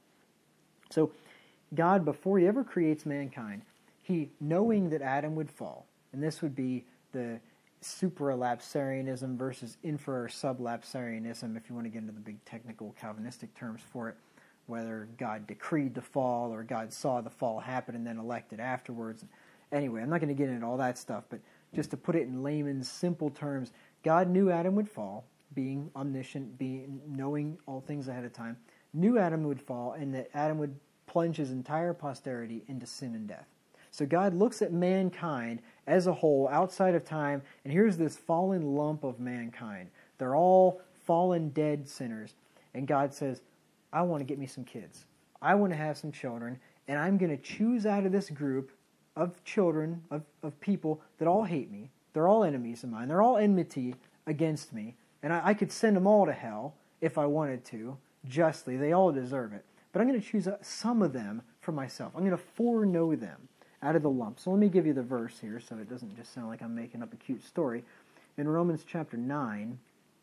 So God, before he ever creates mankind, he, knowing that Adam would fall, and this would be the supralapsarianism versus infra or sublapsarianism, if you want to get into the big technical Calvinistic terms for it, whether God decreed the fall or God saw the fall happen and then elected afterwards. Anyway, I'm not going to get into all that stuff, but just to put it in layman's simple terms, God knew Adam would fall, being omniscient, being knowing all things ahead of time, knew Adam would fall, and that Adam would plunge his entire posterity into sin and death. So God looks at mankind as a whole, outside of time, and here's this fallen lump of mankind. They're all fallen, dead sinners. And God says, I want to get me some kids. I want to have some children, and I'm going to choose out of this group of children, of people that all hate me. They're all enemies of mine. They're all enmity against me. And I could send them all to hell if I wanted to, justly. They all deserve it. But I'm going to choose some of them for myself. I'm going to foreknow them out of the lump. So let me give you the verse here so it doesn't just sound like I'm making up a cute story. In Romans chapter 9,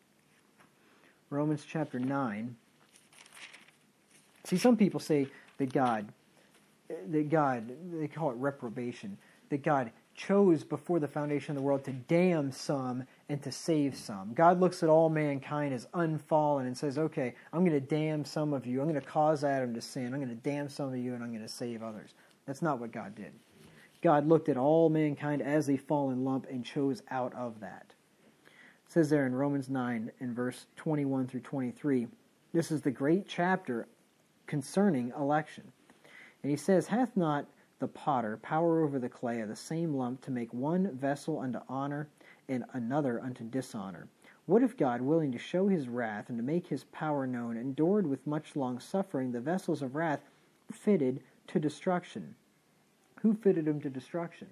see, some people say that God, they call it reprobation, that God chose before the foundation of the world to damn some and to save some. God looks at all mankind as unfallen and says, okay, I'm going to damn some of you. I'm going to cause Adam to sin. I'm going to damn some of you, and I'm going to save others. That's not what God did. God looked at all mankind as a fallen lump and chose out of that. It says there in Romans 9 in verse 21 through 23, this is the great chapter concerning election. And he says, hath not the potter power over the clay of the same lump to make one vessel unto honor and another unto dishonor? What if God, willing to show his wrath and to make his power known, endured with much long suffering the vessels of wrath fitted to destruction? Who fitted him to destruction?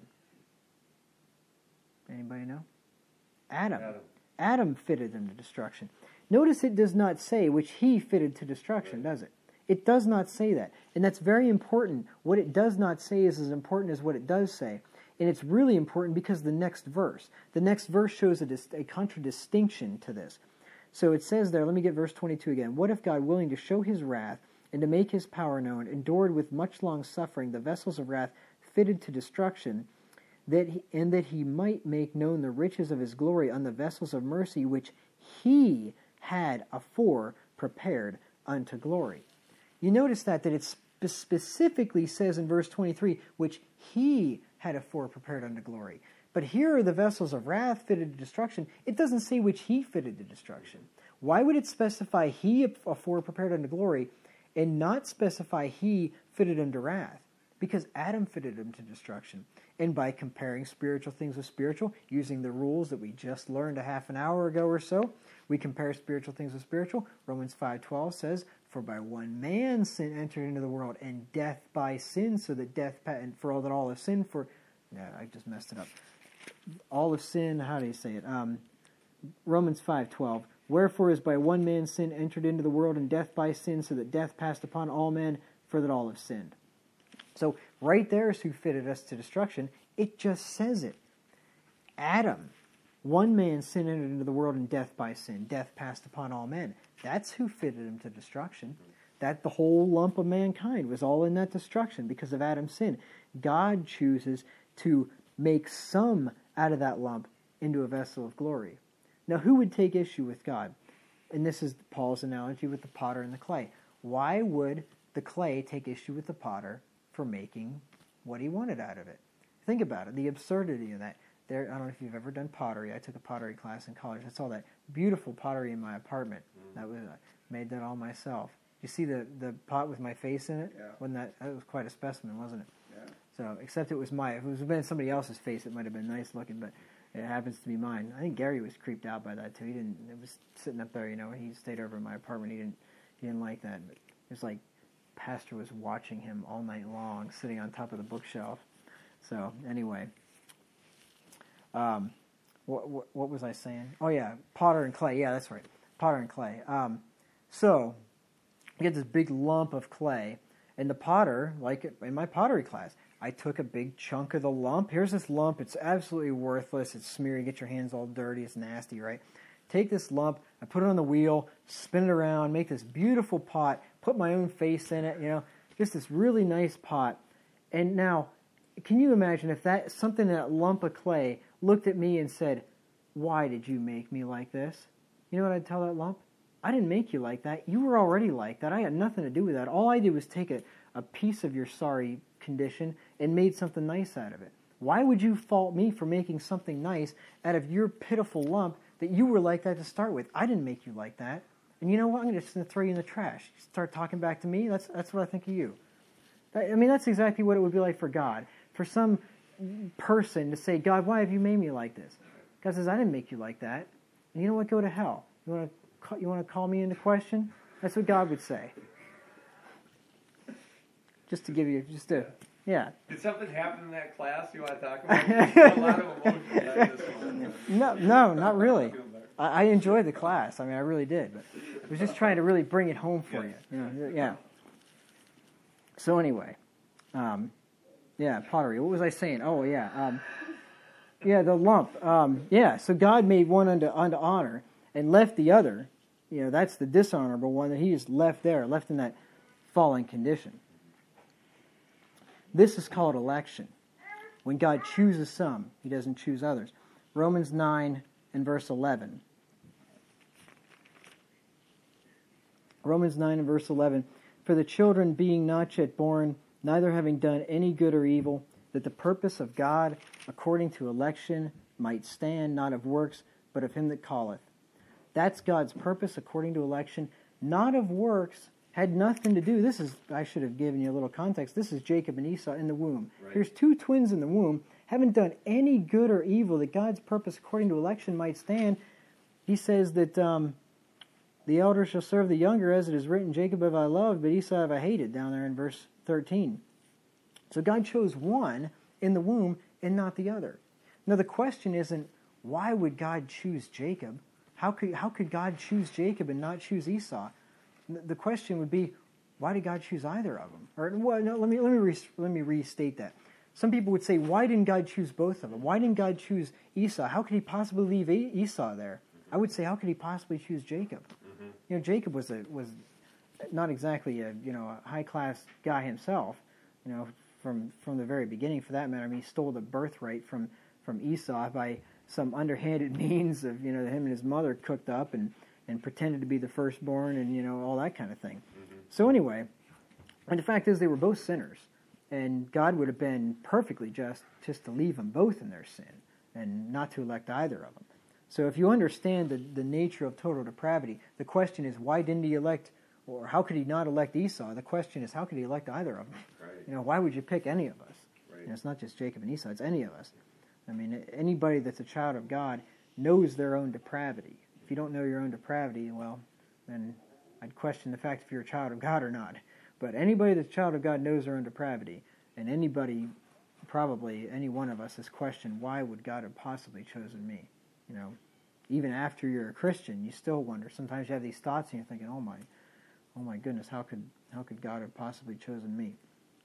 Anybody know? Adam. Adam fitted them to destruction. Notice it does not say which he fitted to destruction, does it? It does not say that. And that's very important. What it does not say is as important as what it does say. And it's really important because the next verse shows a contradistinction to this. So it says there, let me get verse 22 again. What if God, willing to show his wrath and to make his power known, endured with much long suffering the vessels of wrath fitted to destruction, that he might make known the riches of his glory on the vessels of mercy which he had afore prepared unto glory. You notice that it specifically says in verse 23, which he had afore prepared unto glory. But here are the vessels of wrath fitted to destruction. It doesn't say which he fitted to destruction. Why would it specify he afore prepared unto glory and not specify he fitted unto wrath? Because Adam fitted him to destruction. And by comparing spiritual things with spiritual, using the rules that we just learned a half an hour ago or so, we compare spiritual things with spiritual. Romans 5:12 says, for by one man sin entered into the world, and death by sin, so that death, and for all that all have sinned, I just messed it up. All of sin, how do you say it? Romans 5:12, wherefore is by one man sin entered into the world, and death by sin, so that death passed upon all men, for that all have sinned. So right there is who fitted us to destruction. It just says it. Adam, one man sin entered into the world, and death by sin. Death passed upon all men. That's who fitted him to destruction. That the whole lump of mankind was all in that destruction because of Adam's sin. God chooses to make some out of that lump into a vessel of glory. Now, who would take issue with God? And this is Paul's analogy with the potter and the clay. Why would the clay take issue with the potter for making what he wanted out of it? Think about it, the absurdity of that. I don't know if you've ever done pottery. I took a pottery class in college. I saw that beautiful pottery in my apartment. That was made that all myself. You see the pot with my face in it? Yeah. That was quite a specimen, wasn't it? Yeah. So, except if it was been somebody else's face, it might have been nice looking, but it happens to be mine. I think Gary was creeped out by that too. It was sitting up there, he stayed over in my apartment. He didn't like that. But it was like pastor was watching him all night long, sitting on top of the bookshelf. So, anyway. What was I saying? Oh yeah, potter and clay. Yeah, that's right. Potter and clay. So, you get this big lump of clay, and the potter, like in my pottery class, I took a big chunk of the lump. Here's this lump. It's absolutely worthless. It's smeary. You get your hands all dirty. It's nasty, right? Take this lump, I put it on the wheel, spin it around, make this beautiful pot, put my own face in it, just this really nice pot. And now, can you imagine if that lump of clay looked at me and said, why did you make me like this? You know what I'd tell that lump? I didn't make you like that. You were already like that. I had nothing to do with that. All I did was take a piece of your sorry condition and made something nice out of it. Why would you fault me for making something nice out of your pitiful lump that you were like that to start with? I didn't make you like that. And you know what? I'm just going to throw you in the trash. You start talking back to me? That's what I think of you. That's exactly what it would be like for God. For some person to say, God, why have you made me like this? God says, I didn't make you like that. And you know what? Go to hell. You want to call me into question? That's what God would say. Just to give you, yeah. Did something happen in that class you want to talk about? A lot of emotions. No, not really. I enjoyed the class. I really did. But I was just trying to really bring it home for you. Yeah. So anyway, pottery. What was I saying? Oh, yeah. The lump. So God made one unto honor and left the other. That's the dishonorable one that he just left there, left in that fallen condition. This is called election. When God chooses some, he doesn't choose others. Romans 9 and verse 11. Romans 9 and verse 11. For the children being not yet born, neither having done any good or evil, that the purpose of God according to election might stand, not of works, but of him that calleth. That's God's purpose according to election, not of works, had nothing to do. I should have given you a little context. This is Jacob and Esau in the womb. Right. Here's two twins in the womb, haven't done any good or evil, that God's purpose according to election might stand. He says that the elder shall serve the younger, as it is written, Jacob have I loved, but Esau have I hated, down there in verse 13. So God chose one in the womb and not the other. Now the question isn't, why would God choose Jacob? How could God choose Jacob and not choose Esau? The question would be, why did God choose either of them? Or well, no, let me restate that. Some people would say, why didn't God choose both of them? Why didn't God choose Esau? How could he possibly leave Esau there? I would say, how could he possibly choose Jacob? Mm-hmm. You know, Jacob was not exactly a high class guy himself. You know, from the very beginning, for that matter. I mean, he stole the birthright from Esau by some underhanded means of him and his mother cooked up and pretended to be the firstborn and all that kind of thing. Mm-hmm. So anyway, and the fact is they were both sinners, and God would have been perfectly just to leave them both in their sin and not to elect either of them. So if you understand the nature of total depravity, the question is, why didn't he elect, or how could he not elect Esau? The question is, how could he elect either of them? Right. Why would you pick any of us? Right. It's not just Jacob and Esau, it's any of us. I mean, anybody that's a child of God knows their own depravity. If you don't know your own depravity, well, then I'd question the fact if you're a child of God or not. But anybody that's a child of God knows their own depravity, and anybody, probably any one of us, has questioned, why would God have possibly chosen me? Even after you're a Christian, you still wonder. Sometimes you have these thoughts and you're thinking, oh my goodness, how could God have possibly chosen me?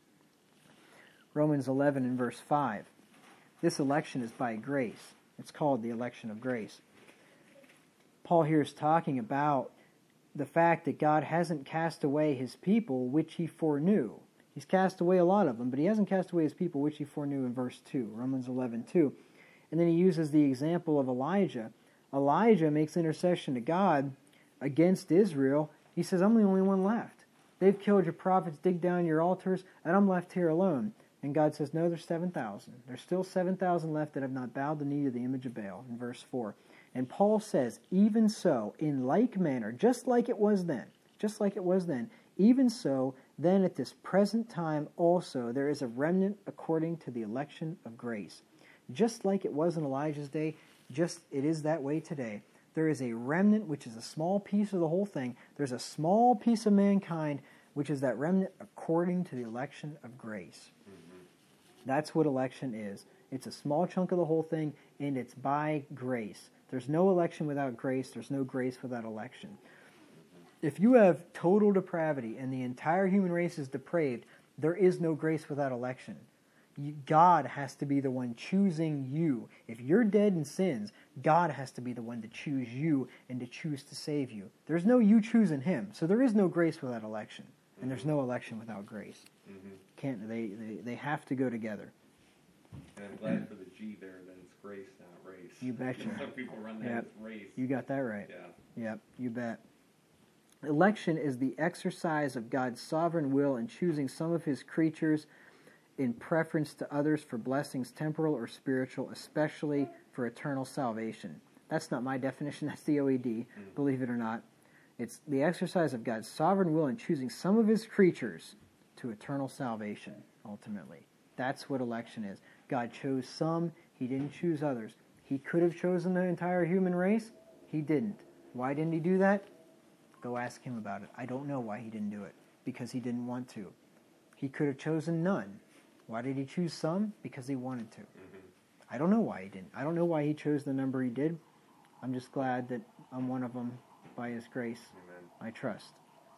Romans 11 and verse 5. This election is by grace. It's called the election of grace. Paul here is talking about the fact that God hasn't cast away his people, which he foreknew. He's cast away a lot of them, but he hasn't cast away his people, which he foreknew in verse 2, Romans 11:2. And then he uses the example of Elijah. Elijah makes intercession to God against Israel. He says, I'm the only one left. They've killed your prophets, dig down your altars, and I'm left here alone. And God says, no, there's 7,000. There's still 7,000 left that have not bowed the knee to the image of Baal, in verse 4. And Paul says, even so, in like manner, just like it was then, even so, then at this present time also there is a remnant according to the election of grace. Just like it was in Elijah's day, just it is that way today. There is a remnant, which is a small piece of the whole thing. There's a small piece of mankind, which is that remnant according to the election of grace. Mm-hmm. That's what election is. It's a small chunk of the whole thing, and it's by grace. There's no election without grace. There's no grace without election. If you have total depravity and the entire human race is depraved, there is no grace without election. God has to be the one choosing you. If you're dead in sins, God has to be the one to choose you and to choose to save you. There's no you choosing him. So there is no grace without election. And there's no election without grace. Mm-hmm. They have to go together. And I'm glad for the G there that it's grace, not race. You betcha. Some people run that as race. You got that right. Yeah. Yep, you bet. Election is the exercise of God's sovereign will in choosing some of his creatures in preference to others for blessings temporal or spiritual, especially for eternal salvation. That's not my definition, that's the OED, believe it or not. It's the exercise of God's sovereign will in choosing some of his creatures to eternal salvation, ultimately. That's what election is. God chose some, he didn't choose others. He could have chosen the entire human race, he didn't. Why didn't he do that? Go ask him about it. I don't know why he didn't do it, because he didn't want to. He could have chosen none. Why did he choose some? Because he wanted to. Mm-hmm. I don't know why he didn't. I don't know why he chose the number he did. I'm just glad that I'm one of them by his grace. Amen. I trust.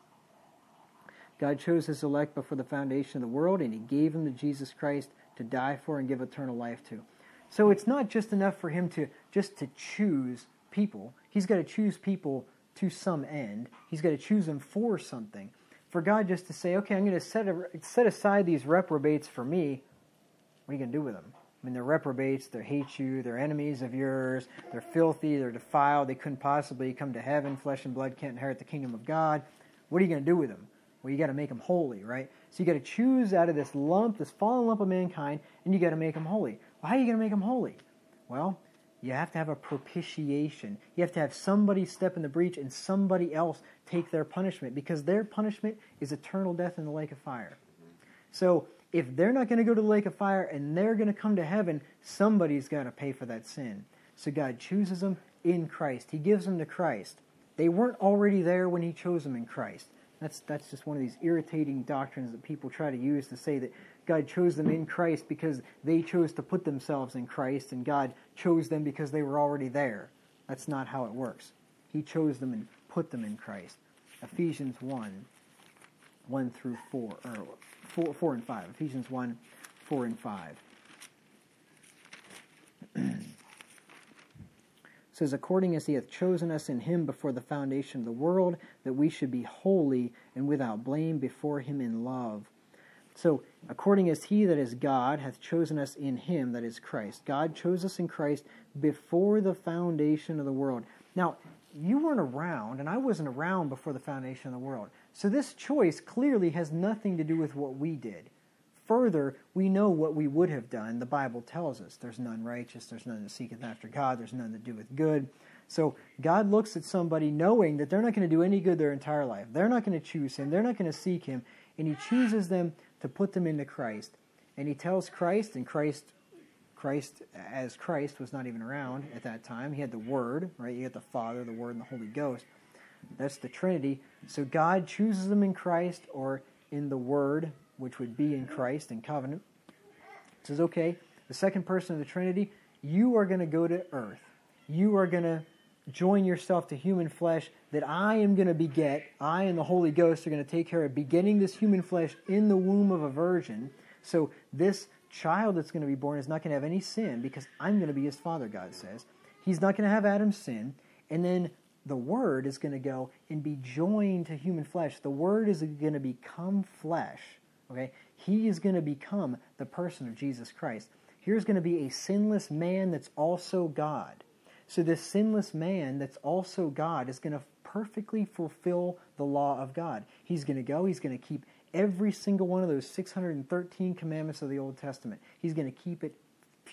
God chose his elect before the foundation of the world, and he gave them to Jesus Christ to die for and give eternal life to. So it's not just enough for him to choose people. He's got to choose people to some end. He's got to choose them for something. For God just to say, okay, I'm going to set aside these reprobates for me, what are you going to do with them? I mean, they're reprobates, they hate you, they're enemies of yours, they're filthy, they're defiled, they couldn't possibly come to heaven, flesh and blood can't inherit the kingdom of God. What are you going to do with them? Well, you got to make them holy, right? So you got to choose out of this lump, this fallen lump of mankind, and you got to make them holy. Well, how are you going to make them holy? Well, you have to have a propitiation. You have to have somebody step in the breach and somebody else take their punishment, because their punishment is eternal death in the lake of fire. So if they're not going to go to the lake of fire and they're going to come to heaven, somebody's got to pay for that sin. So God chooses them in Christ. He gives them to Christ. They weren't already there when He chose them in Christ. That's just one of these irritating doctrines that people try to use to say that God chose them in Christ because they chose to put themselves in Christ, and God chose them because they were already there. That's not how it works. He chose them and put them in Christ. Ephesians 1 through 4, or 4 and 5. Ephesians 1, 4 and 5. It says, according as He hath chosen us in Him before the foundation of the world, that we should be holy and without blame before Him in love. So, according as He that is God hath chosen us in Him, that is Christ. God chose us in Christ before the foundation of the world. Now, you weren't around, and I wasn't around before the foundation of the world. So this choice clearly has nothing to do with what we did. Further, we know what we would have done. The Bible tells us there's none righteous, there's none that seeketh after God, there's none that doeth good. So God looks at somebody knowing that they're not going to do any good their entire life. They're not going to choose Him, they're not going to seek Him, and He chooses them to put them into Christ. And He tells Christ, and Christ as Christ was not even around at that time. He had the Word, right? You had the Father, the Word, and the Holy Ghost. That's the Trinity. So God chooses them in Christ, or in the Word, which would be in Christ, in covenant. It says, okay, the second person of the Trinity, you are going to go to earth. You are going to join yourself to human flesh that I am going to beget. I and the Holy Ghost are going to take care of begetting this human flesh in the womb of a virgin. So this child that's going to be born is not going to have any sin, because I'm going to be his father, God says. He's not going to have Adam's sin. And then the Word is going to go and be joined to human flesh. The Word is going to become flesh. Okay? He is going to become the person of Jesus Christ. Here's going to be a sinless man that's also God. So this sinless man that's also God is going to perfectly fulfill the law of God. He's going to go, he's going to keep every single one of those 613 commandments of the Old Testament. He's going to keep it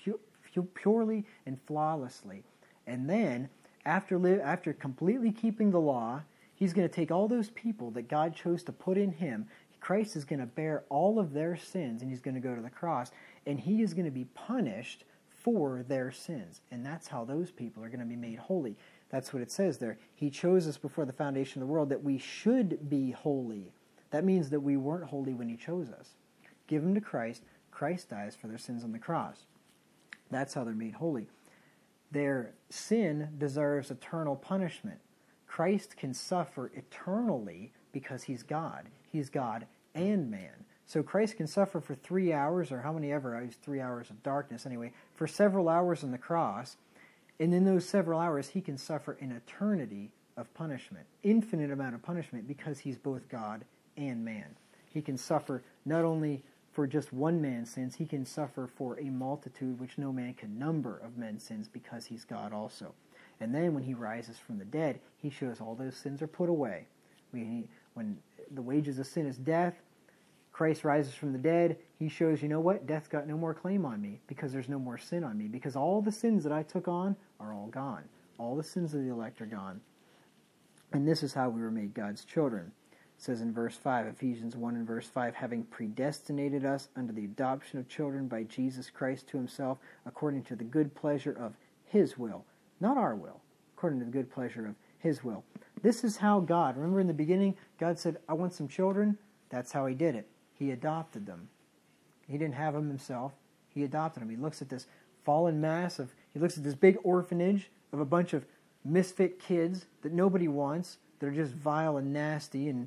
purely and flawlessly. And then, after completely keeping the law, He's going to take all those people that God chose to put in Him. Christ is going to bear all of their sins, and He's going to go to the cross, and He is going to be punished for their sins. And that's how those people are going to be made holy. That's what it says there. He chose us before the foundation of the world that we should be holy. That means that we weren't holy when He chose us. Give them to Christ. Christ dies for their sins on the cross. That's how they're made holy. Their sin deserves eternal punishment. Christ can suffer eternally because He's God. He's God and man. So Christ can suffer for 3 hours, or how many ever, I use 3 hours of darkness anyway, for several hours on the cross. And in those several hours, He can suffer an eternity of punishment. Infinite amount of punishment, because He's both God and man. He can suffer not only for just one man's sins, He can suffer for a multitude which no man can number of men's sins, because He's God also. And then when He rises from the dead, He shows all those sins are put away. When the wages of sin is death, Christ rises from the dead, He shows, you know what? Death's got no more claim on me, because there's no more sin on me, because all the sins that I took on are all gone. All the sins of the elect are gone. And this is how we were made God's children. It says in verse 5, Ephesians 1 and verse 5, having predestinated us unto the adoption of children by Jesus Christ to Himself, according to the good pleasure of His will. Not our will, according to the good pleasure of His will. This is how God, remember in the beginning, God said, I want some children. That's how He did it. He adopted them. He didn't have them Himself. He adopted them. He looks at this fallen mass he looks at this big orphanage of a bunch of misfit kids that nobody wants, that are just vile and nasty and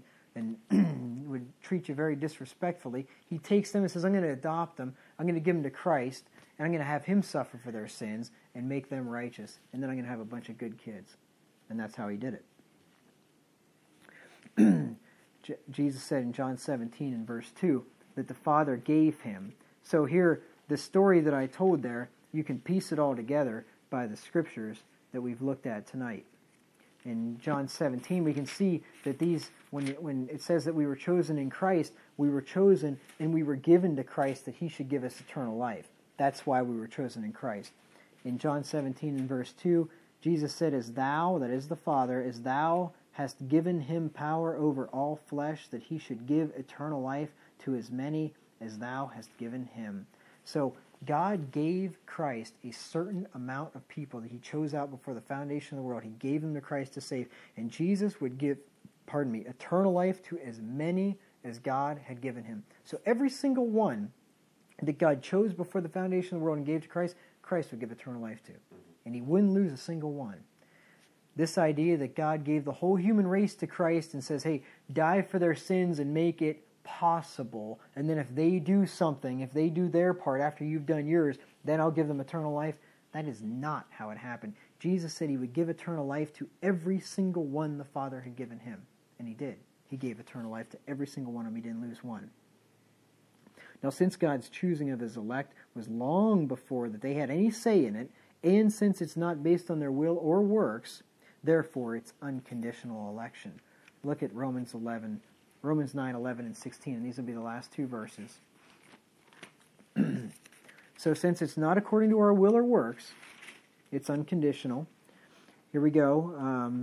would treat you very disrespectfully. He takes them and says, I'm going to adopt them. I'm going to give them to Christ, and I'm going to have Him suffer for their sins and make them righteous. And then I'm going to have a bunch of good kids. And that's how He did it. Jesus said in John 17 and verse 2 that the Father gave Him. So here, the story that I told there, you can piece it all together by the scriptures that we've looked at tonight. In John 17, we can see that when it says that we were chosen in Christ, we were chosen and we were given to Christ that he should give us eternal life. That's why we were chosen in Christ. In John 17 and verse 2, Jesus said, as thou, that is the Father, as thou hast given him power over all flesh, that he should give eternal life to as many as thou hast given him. So God gave Christ a certain amount of people that he chose out before the foundation of the world. He gave them to Christ to save. And Jesus would give, eternal life to as many as God had given him. So every single one that God chose before the foundation of the world and gave to Christ, Christ would give eternal life to. And he wouldn't lose a single one. This idea that God gave the whole human race to Christ and says, hey, die for their sins and make it possible, and then if they do something, if they do their part after you've done yours, then I'll give them eternal life. That is not how it happened. Jesus said he would give eternal life to every single one the Father had given him, and he did. He gave eternal life to every single one of them. He didn't lose one. Now, since God's choosing of his elect was long before that they had any say in it, and since it's not based on their will or works, therefore it's unconditional election. Look at Romans 9, 11, and 16, and these will be the last two verses. So since it's not according to our will or works, it's unconditional. Here we go.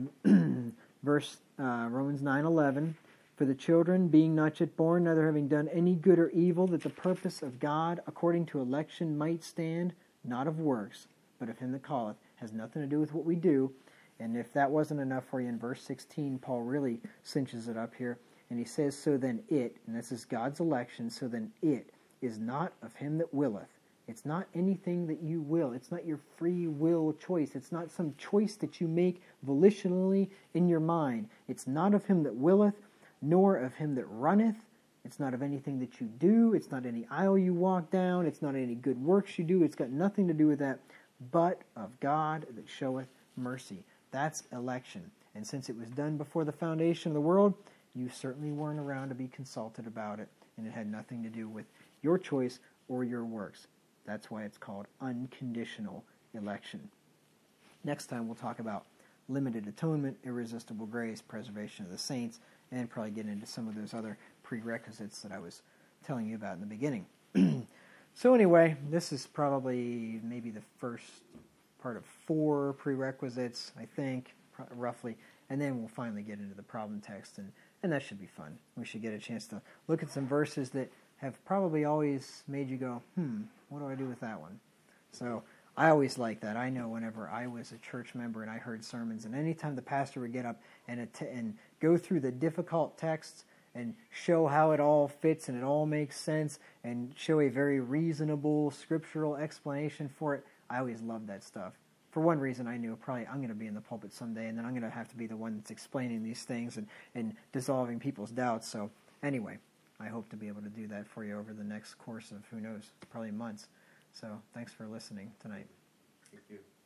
Romans 9, 11. For the children, being not yet born, neither having done any good or evil, that the purpose of God, according to election, might stand, not of works, but of him that calleth. Has nothing to do with what we do. And if that wasn't enough for you, in verse 16, Paul really cinches it up here. And he says, so then it, and this is God's election, so then it is not of him that willeth. It's not anything that you will. It's not your free will choice. It's not some choice that you make volitionally in your mind. It's not of him that willeth, nor of him that runneth. It's not of anything that you do. It's not any aisle you walk down. It's not any good works you do. It's got nothing to do with that, but of God that showeth mercy. That's election. And since it was done before the foundation of the world, you certainly weren't around to be consulted about it, and it had nothing to do with your choice or your works. That's why it's called unconditional election. Next time we'll talk about limited atonement, irresistible grace, preservation of the saints, and probably get into some of those other prerequisites that I was telling you about in the beginning. So anyway, this is probably maybe the first part of 4 prerequisites, I think, roughly, and then we'll finally get into the problem text, and that should be fun. We should get a chance to look at some verses that have probably always made you go, what do I do with that one? So I always like that. I know whenever I was a church member and I heard sermons, and anytime the pastor would get up and go through the difficult texts and show how it all fits and it all makes sense and show a very reasonable scriptural explanation for it, I always loved that stuff. For one reason, I knew probably I'm going to be in the pulpit someday, and then I'm going to have to be the one that's explaining these things and dissolving people's doubts. So anyway, I hope to be able to do that for you over the next course of, who knows, probably months. So thanks for listening tonight. Thank you.